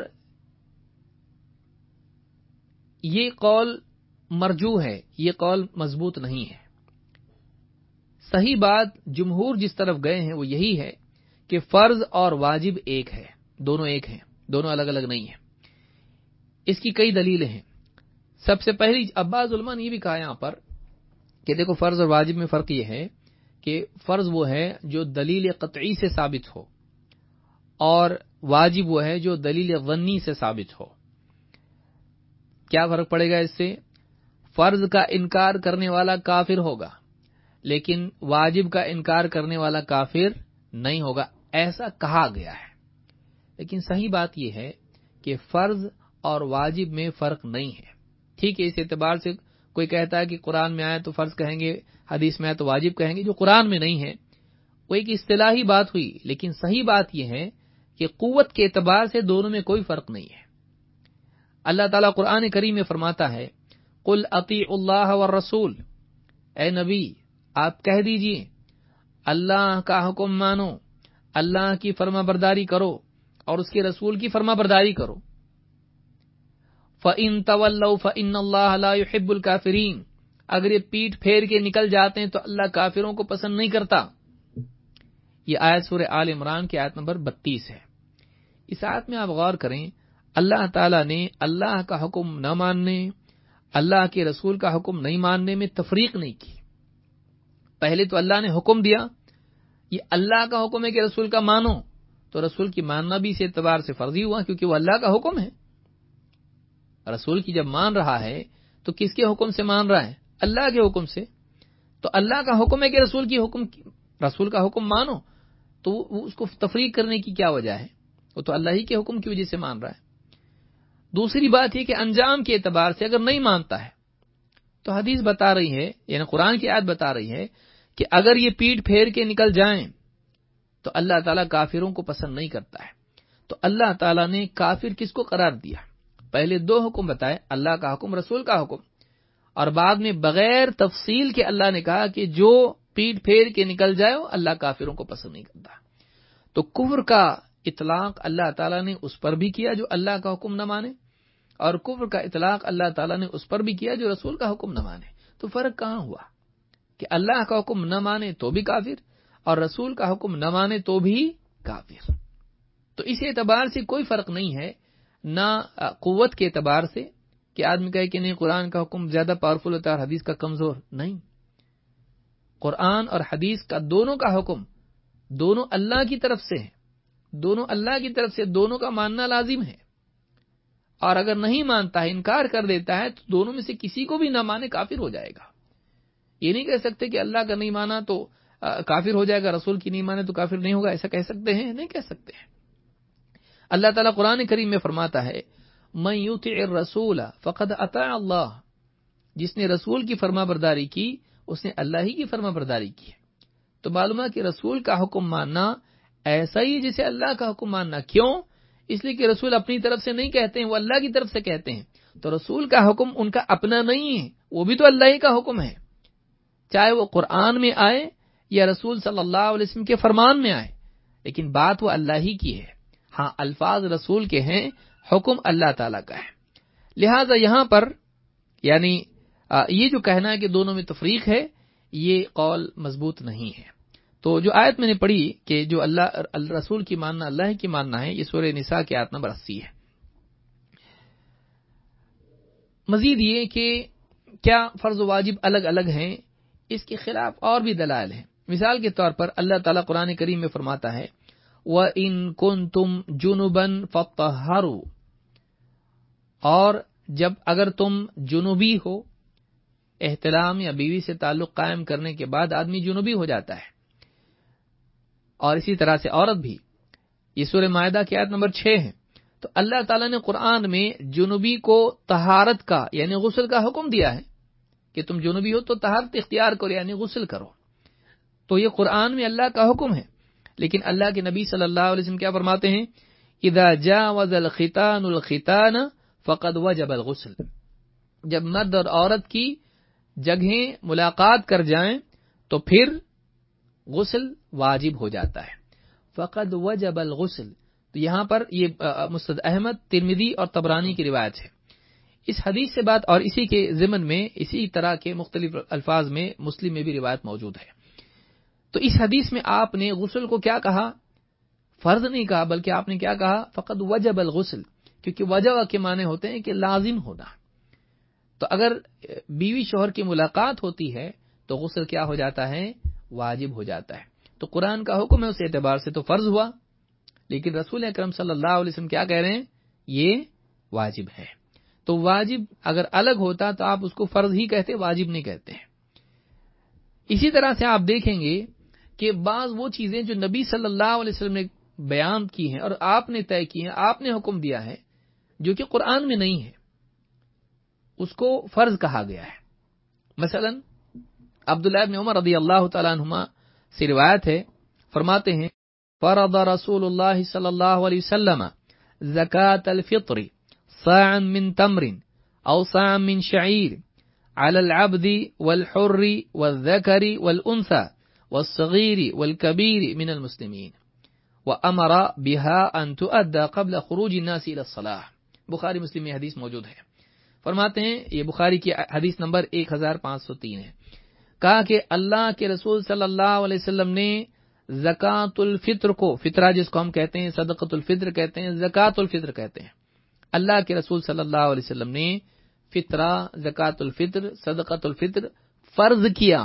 یہ قول مرجوح ہے، یہ قول مضبوط نہیں ہے۔ صحیح بات جمہور جس طرف گئے ہیں وہ یہی ہے کہ فرض اور واجب ایک ہے، دونوں ایک ہیں، دونوں الگ الگ نہیں ہیں۔ اس کی کئی دلیلیں ہیں۔ سب سے پہلی، بعض علماء نے یہ بھی کہا یہاں پر کہ دیکھو فرض اور واجب میں فرق یہ ہے کہ فرض وہ ہے جو دلیل قطعی سے ثابت ہو، اور واجب وہ ہے جو دلیل ظنی سے ثابت ہو۔ کیا فرق پڑے گا اس سے؟ فرض کا انکار کرنے والا کافر ہوگا، لیکن واجب کا انکار کرنے والا کافر نہیں ہوگا، ایسا کہا گیا ہے۔ لیکن صحیح بات یہ ہے کہ فرض اور واجب میں فرق نہیں ہے۔ ٹھیک ہے، اس اعتبار سے کوئی کہتا ہے کہ قرآن میں آئے تو فرض کہیں گے، حدیث میں آئے تو واجب کہیں گے، جو قرآن میں نہیں ہے وہ ایک اصطلاحی بات ہوئی۔ لیکن صحیح بات یہ ہے کہ قوت کے اعتبار سے دونوں میں کوئی فرق نہیں ہے۔ اللہ تعالیٰ قرآن کریم میں فرماتا ہے، قل اطیعوا اللہ والرسول، اے نبی آپ کہہ دیجئے اللہ کا حکم مانو، اللہ کی فرما برداری کرو اور اس کے رسول کی فرما برداری کرو۔ فَإِن تَوَلَّوْا فَإِنَّ اللَّهَ لَا يُحِبُّ الْكَافِرِينَ، اگر یہ پیٹ پھیر کے نکل جاتے ہیں تو اللہ کافروں کو پسند نہیں کرتا۔ یہ آیت سورہ آل عمران کی آیت نمبر بتیس ہے۔ اس آیت میں آپ غور کریں، اللہ تعالیٰ نے اللہ کا حکم نہ ماننے، اللہ کے رسول کا حکم نہیں ماننے میں تفریق نہیں کی۔ پہلے تو اللہ نے حکم دیا، یہ اللہ کا حکم ہے کہ رسول کا مانو، تو رسول کی ماننا بھی اس اعتبار سے فرضی ہوا کیونکہ وہ اللہ کا حکم ہے۔ رسول کی جب مان رہا ہے تو کس کے حکم سے مان رہا ہے؟ اللہ کے حکم سے۔ تو اللہ کا حکم ہے کہ رسول کی حکم رسول کا حکم مانو، تو اس کو تفریق کرنے کی کیا وجہ ہے؟ وہ تو اللہ ہی کے حکم کی وجہ سے مان رہا ہے۔ دوسری بات یہ کہ انجام کے اعتبار سے اگر نہیں مانتا ہے تو حدیث بتا رہی ہے، یعنی قرآن کی آیت بتا رہی ہے کہ اگر یہ پیٹ پھیر کے نکل جائیں تو اللہ تعالیٰ کافروں کو پسند نہیں کرتا ہے۔ تو اللہ تعالیٰ نے کافر کس کو قرار دیا؟ پہلے دو حکم بتائے، اللہ کا حکم، رسول کا حکم، اور بعد میں بغیر تفصیل کے اللہ نے کہا کہ جو پیٹ پھیر کے نکل جائے وہ اللہ کافروں کو پسند نہیں کرتا۔ تو کفر کا اطلاق اللہ تعالیٰ نے اس پر بھی کیا جو اللہ کا حکم نہ مانے، اور کفر کا اطلاق اللہ تعالیٰ نے اس پر بھی کیا جو رسول کا حکم نہ مانے۔ تو فرق کہاں ہوا کہ اللہ کا حکم نہ مانے تو بھی کافر، اور رسول کا حکم نہ مانے تو بھی کافر۔ تو اس اعتبار سے کوئی فرق نہیں ہے، نہ قوت کے اعتبار سے کہ آدمی کہے کہ نہیں قرآن کا حکم زیادہ پاورفل ہوتا ہے اور حدیث کا کمزور، نہیں۔ قرآن اور حدیث کا دونوں کا حکم دونوں اللہ کی طرف سے ہے، دونوں اللہ کی طرف سے، دونوں کا ماننا لازم ہے۔ اور اگر نہیں مانتا ہے، انکار کر دیتا ہے، تو دونوں میں سے کسی کو بھی نہ مانے کافر ہو جائے گا۔ یہ نہیں کہہ سکتے کہ اللہ کا نہیں مانا تو کافر ہو جائے گا، رسول کی نہیں مانے تو کافر نہیں ہوگا، ایسا کہہ سکتے ہیں؟ نہیں کہہ سکتے ہیں۔ اللہ تعالیٰ قرآن کریم میں فرماتا ہے من یطع الرسول فقد اطاع اللہ، جس نے رسول کی فرما برداری کی اس نے اللہ ہی کی فرما برداری کی ہے۔ تو معلوم ہے کہ رسول کا حکم ماننا ایسا ہی جیسے اللہ کا حکم ماننا۔ کیوں؟ اس لیے کہ رسول اپنی طرف سے نہیں کہتے ہیں، وہ اللہ کی طرف سے کہتے ہیں۔ تو رسول کا حکم ان کا اپنا نہیں ہے، وہ بھی تو اللہ ہی کا حکم ہے، چاہے وہ قرآن میں آئے یا رسول صلی اللہ علیہ وسلم کے فرمان میں آئے، لیکن بات وہ اللہ ہی کی ہے۔ ہاں، الفاظ رسول کے ہیں، حکم اللہ تعالیٰ کا ہے۔ لہٰذا یہاں پر یعنی یہ جو کہنا ہے کہ دونوں میں تفریق ہے، یہ قول مضبوط نہیں ہے۔ تو جو آیت میں نے پڑھی کہ جو اللہ رسول کی ماننا اللہ کی ماننا ہے، یہ سورہ نساء کی آیت نمبر اسی ہے۔ مزید یہ کہ کیا فرض و واجب الگ الگ ہیں، اس کے خلاف اور بھی دلائل ہیں۔ مثال کے طور پر اللہ تعالیٰ قرآن کریم میں فرماتا ہے وَإِن كُنتُمْ جُنُبًا فَطَهَّرُوا، اور جب اگر تم جنوبی ہو، احتلام یا بیوی سے تعلق قائم کرنے کے بعد آدمی جنوبی ہو جاتا ہے، اور اسی طرح سے عورت بھی۔ یہ سورہ مائدہ کی آیت نمبر چھ ہے۔ تو اللہ تعالیٰ نے قرآن میں جنوبی کو طہارت کا یعنی غسل کا حکم دیا ہے کہ تم جنوبی ہو تو طہارت اختیار کرو یعنی غسل کرو۔ تو یہ قرآن میں اللہ کا حکم ہے، لیکن اللہ کے نبی صلی اللہ علیہ وسلم کیا فرماتے ہیں؟ اذا جاوز الختان الختان فقد وجب الغسل، جب مرد اور عورت کی جگہیں ملاقات کر جائیں تو پھر غسل واجب ہو جاتا ہے۔ فقد وجب الغسل، تو یہاں پر یہ مسند احمد، ترمذی اور طبرانی کی روایت ہے۔ اس حدیث سے بات اور اسی کے ضمن میں اسی طرح کے مختلف الفاظ میں مسلم میں بھی روایت موجود ہے۔ تو اس حدیث میں آپ نے غسل کو کیا کہا؟ فرض نہیں کہا، بلکہ آپ نے کیا کہا؟ فقد وجب الغسل، کیونکہ وجب کے معنی ہوتے ہیں کہ لازم ہونا۔ تو اگر بیوی شوہر کی ملاقات ہوتی ہے تو غسل کیا ہو جاتا ہے؟ واجب ہو جاتا ہے۔ تو قرآن کا حکم ہے، اس اعتبار سے تو فرض ہوا، لیکن رسول اکرم صلی اللہ علیہ وسلم کیا کہہ رہے ہیں؟ یہ واجب ہے۔ تو واجب اگر الگ ہوتا تو آپ اس کو فرض ہی کہتے، واجب نہیں کہتے ہیں۔ اسی طرح سے آپ دیکھیں گے کہ بعض وہ چیزیں جو نبی صلی اللہ علیہ وسلم نے بیان کی ہیں اور آپ نے طے کی ہیں، آپ نے حکم دیا ہے، جو کہ قرآن میں نہیں ہے، اس کو فرض کہا گیا ہے۔ مثلا عبداللہ ابن عمر رضی اللہ تعالیٰ عنہما سے روایت ہے، فرماتے ہیں فرض رسول اللہ صلی اللہ علیہ وسلم زکاة الفطر صاعا من تمر او صاعا من شعیر على العبد والحر والذكر والانثى والصغير والكبير من المسلمين وامر بها ان تؤدى قبل خروج الناس الى الصلاة۔ بخاری مسلم میں حدیث موجود ہے۔ فرماتے ہیں، یہ بخاری کی حدیث نمبر ایک ہزار پانچ سو تین ہے، کہا کہ اللہ کے رسول صلی اللہ علیہ وسلم نے زکوٰۃ الفطر کو، فطرہ جس کو ہم کہتے ہیں، صدقۃ الفطر کہتے ہیں، زکوٰۃ الفطر کہتے ہیں، اللہ کے رسول صلی اللہ علیہ وسلم نے فطرہ، زکوٰۃ الفطر، صدقۃ الفطر فرض کیا۔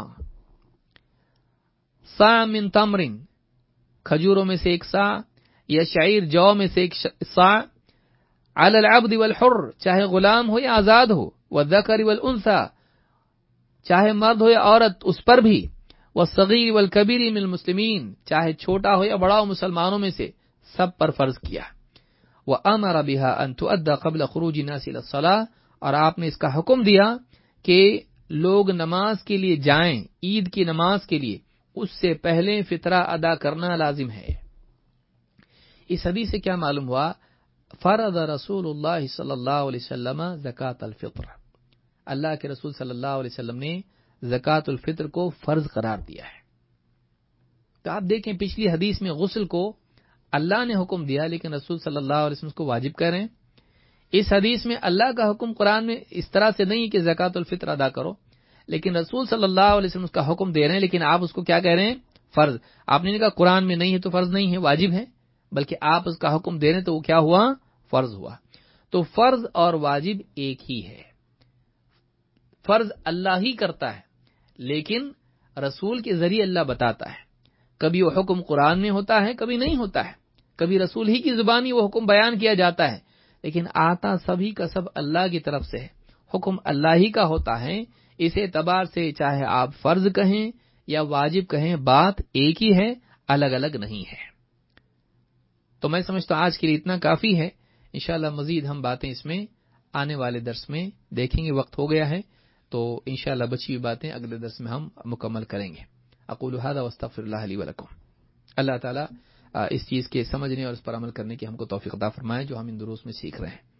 صاع من تمر، کھجوروں میں سے ایک صاع، یا شعیر جو میں سے ایک صاع، علی العبد والحر، چاہے غلام ہو یا آزاد ہو، والذکر والانثى، چاہے مرد ہو یا عورت اس پر بھی، والصغیر والکبیر من المسلمین، چاہے چھوٹا ہو یا بڑا ہو مسلمانوں میں سے، سب پر فرض کیا۔ وَأَمَرَ بِهَا أَن تُؤَدَّى قَبْلَ خُرُوجِ النَّاسِ إِلَى الصَّلَاةِ، اور آپ نے اس کا حکم دیا کہ لوگ نماز کے لیے جائیں، عید کی نماز کے لیے، اس سے پہلے فطرہ ادا کرنا لازم ہے۔ اس حدیث سے کیا معلوم ہوا؟ فرض رسول اللہ صلی اللہ علیہ وسلم زکوٰۃ الفطر، اللہ کے رسول صلی اللہ علیہ وسلم نے زکوٰۃ الفطر کو فرض قرار دیا ہے۔ تو آپ دیکھیں پچھلی حدیث میں غسل کو اللہ نے حکم دیا، لیکن رسول صلی اللہ علیہ وسلم کو واجب کر رہے ہیں۔ اس حدیث میں اللہ کا حکم قرآن میں اس طرح سے نہیں کہ زکوٰۃ الفطر ادا کرو، لیکن رسول صلی اللہ علیہ وسلم اس کا حکم دے رہے ہیں، لیکن آپ اس کو کیا کہہ رہے ہیں؟ فرض۔ آپ نے نہیں کہا قرآن میں نہیں ہے تو فرض نہیں ہے، واجب ہے، بلکہ آپ اس کا حکم دے رہے ہیں تو وہ کیا ہوا؟ فرض ہوا۔ تو فرض اور واجب ایک ہی ہے۔ فرض اللہ ہی کرتا ہے، لیکن رسول کے ذریعے اللہ بتاتا ہے۔ کبھی وہ حکم قرآن میں ہوتا ہے، کبھی نہیں ہوتا ہے، کبھی رسول ہی کی زبانی وہ حکم بیان کیا جاتا ہے، لیکن آتا سبھی کا سب اللہ کی طرف سے ہے، حکم اللہ ہی کا ہوتا ہے۔ اس اعتبار سے چاہے آپ فرض کہیں یا واجب کہیں، بات ایک ہی ہے، الگ الگ نہیں ہے۔ تو میں سمجھتا ہوں آج کے لیے اتنا کافی ہے۔ انشاءاللہ مزید ہم باتیں اس میں آنے والے درس میں دیکھیں گے. وقت ہو گیا ہے تو انشاءاللہ بچی ہوئی باتیں اگلے درس میں ہم مکمل کریں گے. اقول ھذا واستغفر اللہ لی ولکم. اللہ تعالیٰ اس چیز کے سمجھنے اور اس پر عمل کرنے کی ہم کو توفیق عطا فرمائے جو ہم ان دروس میں سیکھ رہے ہیں.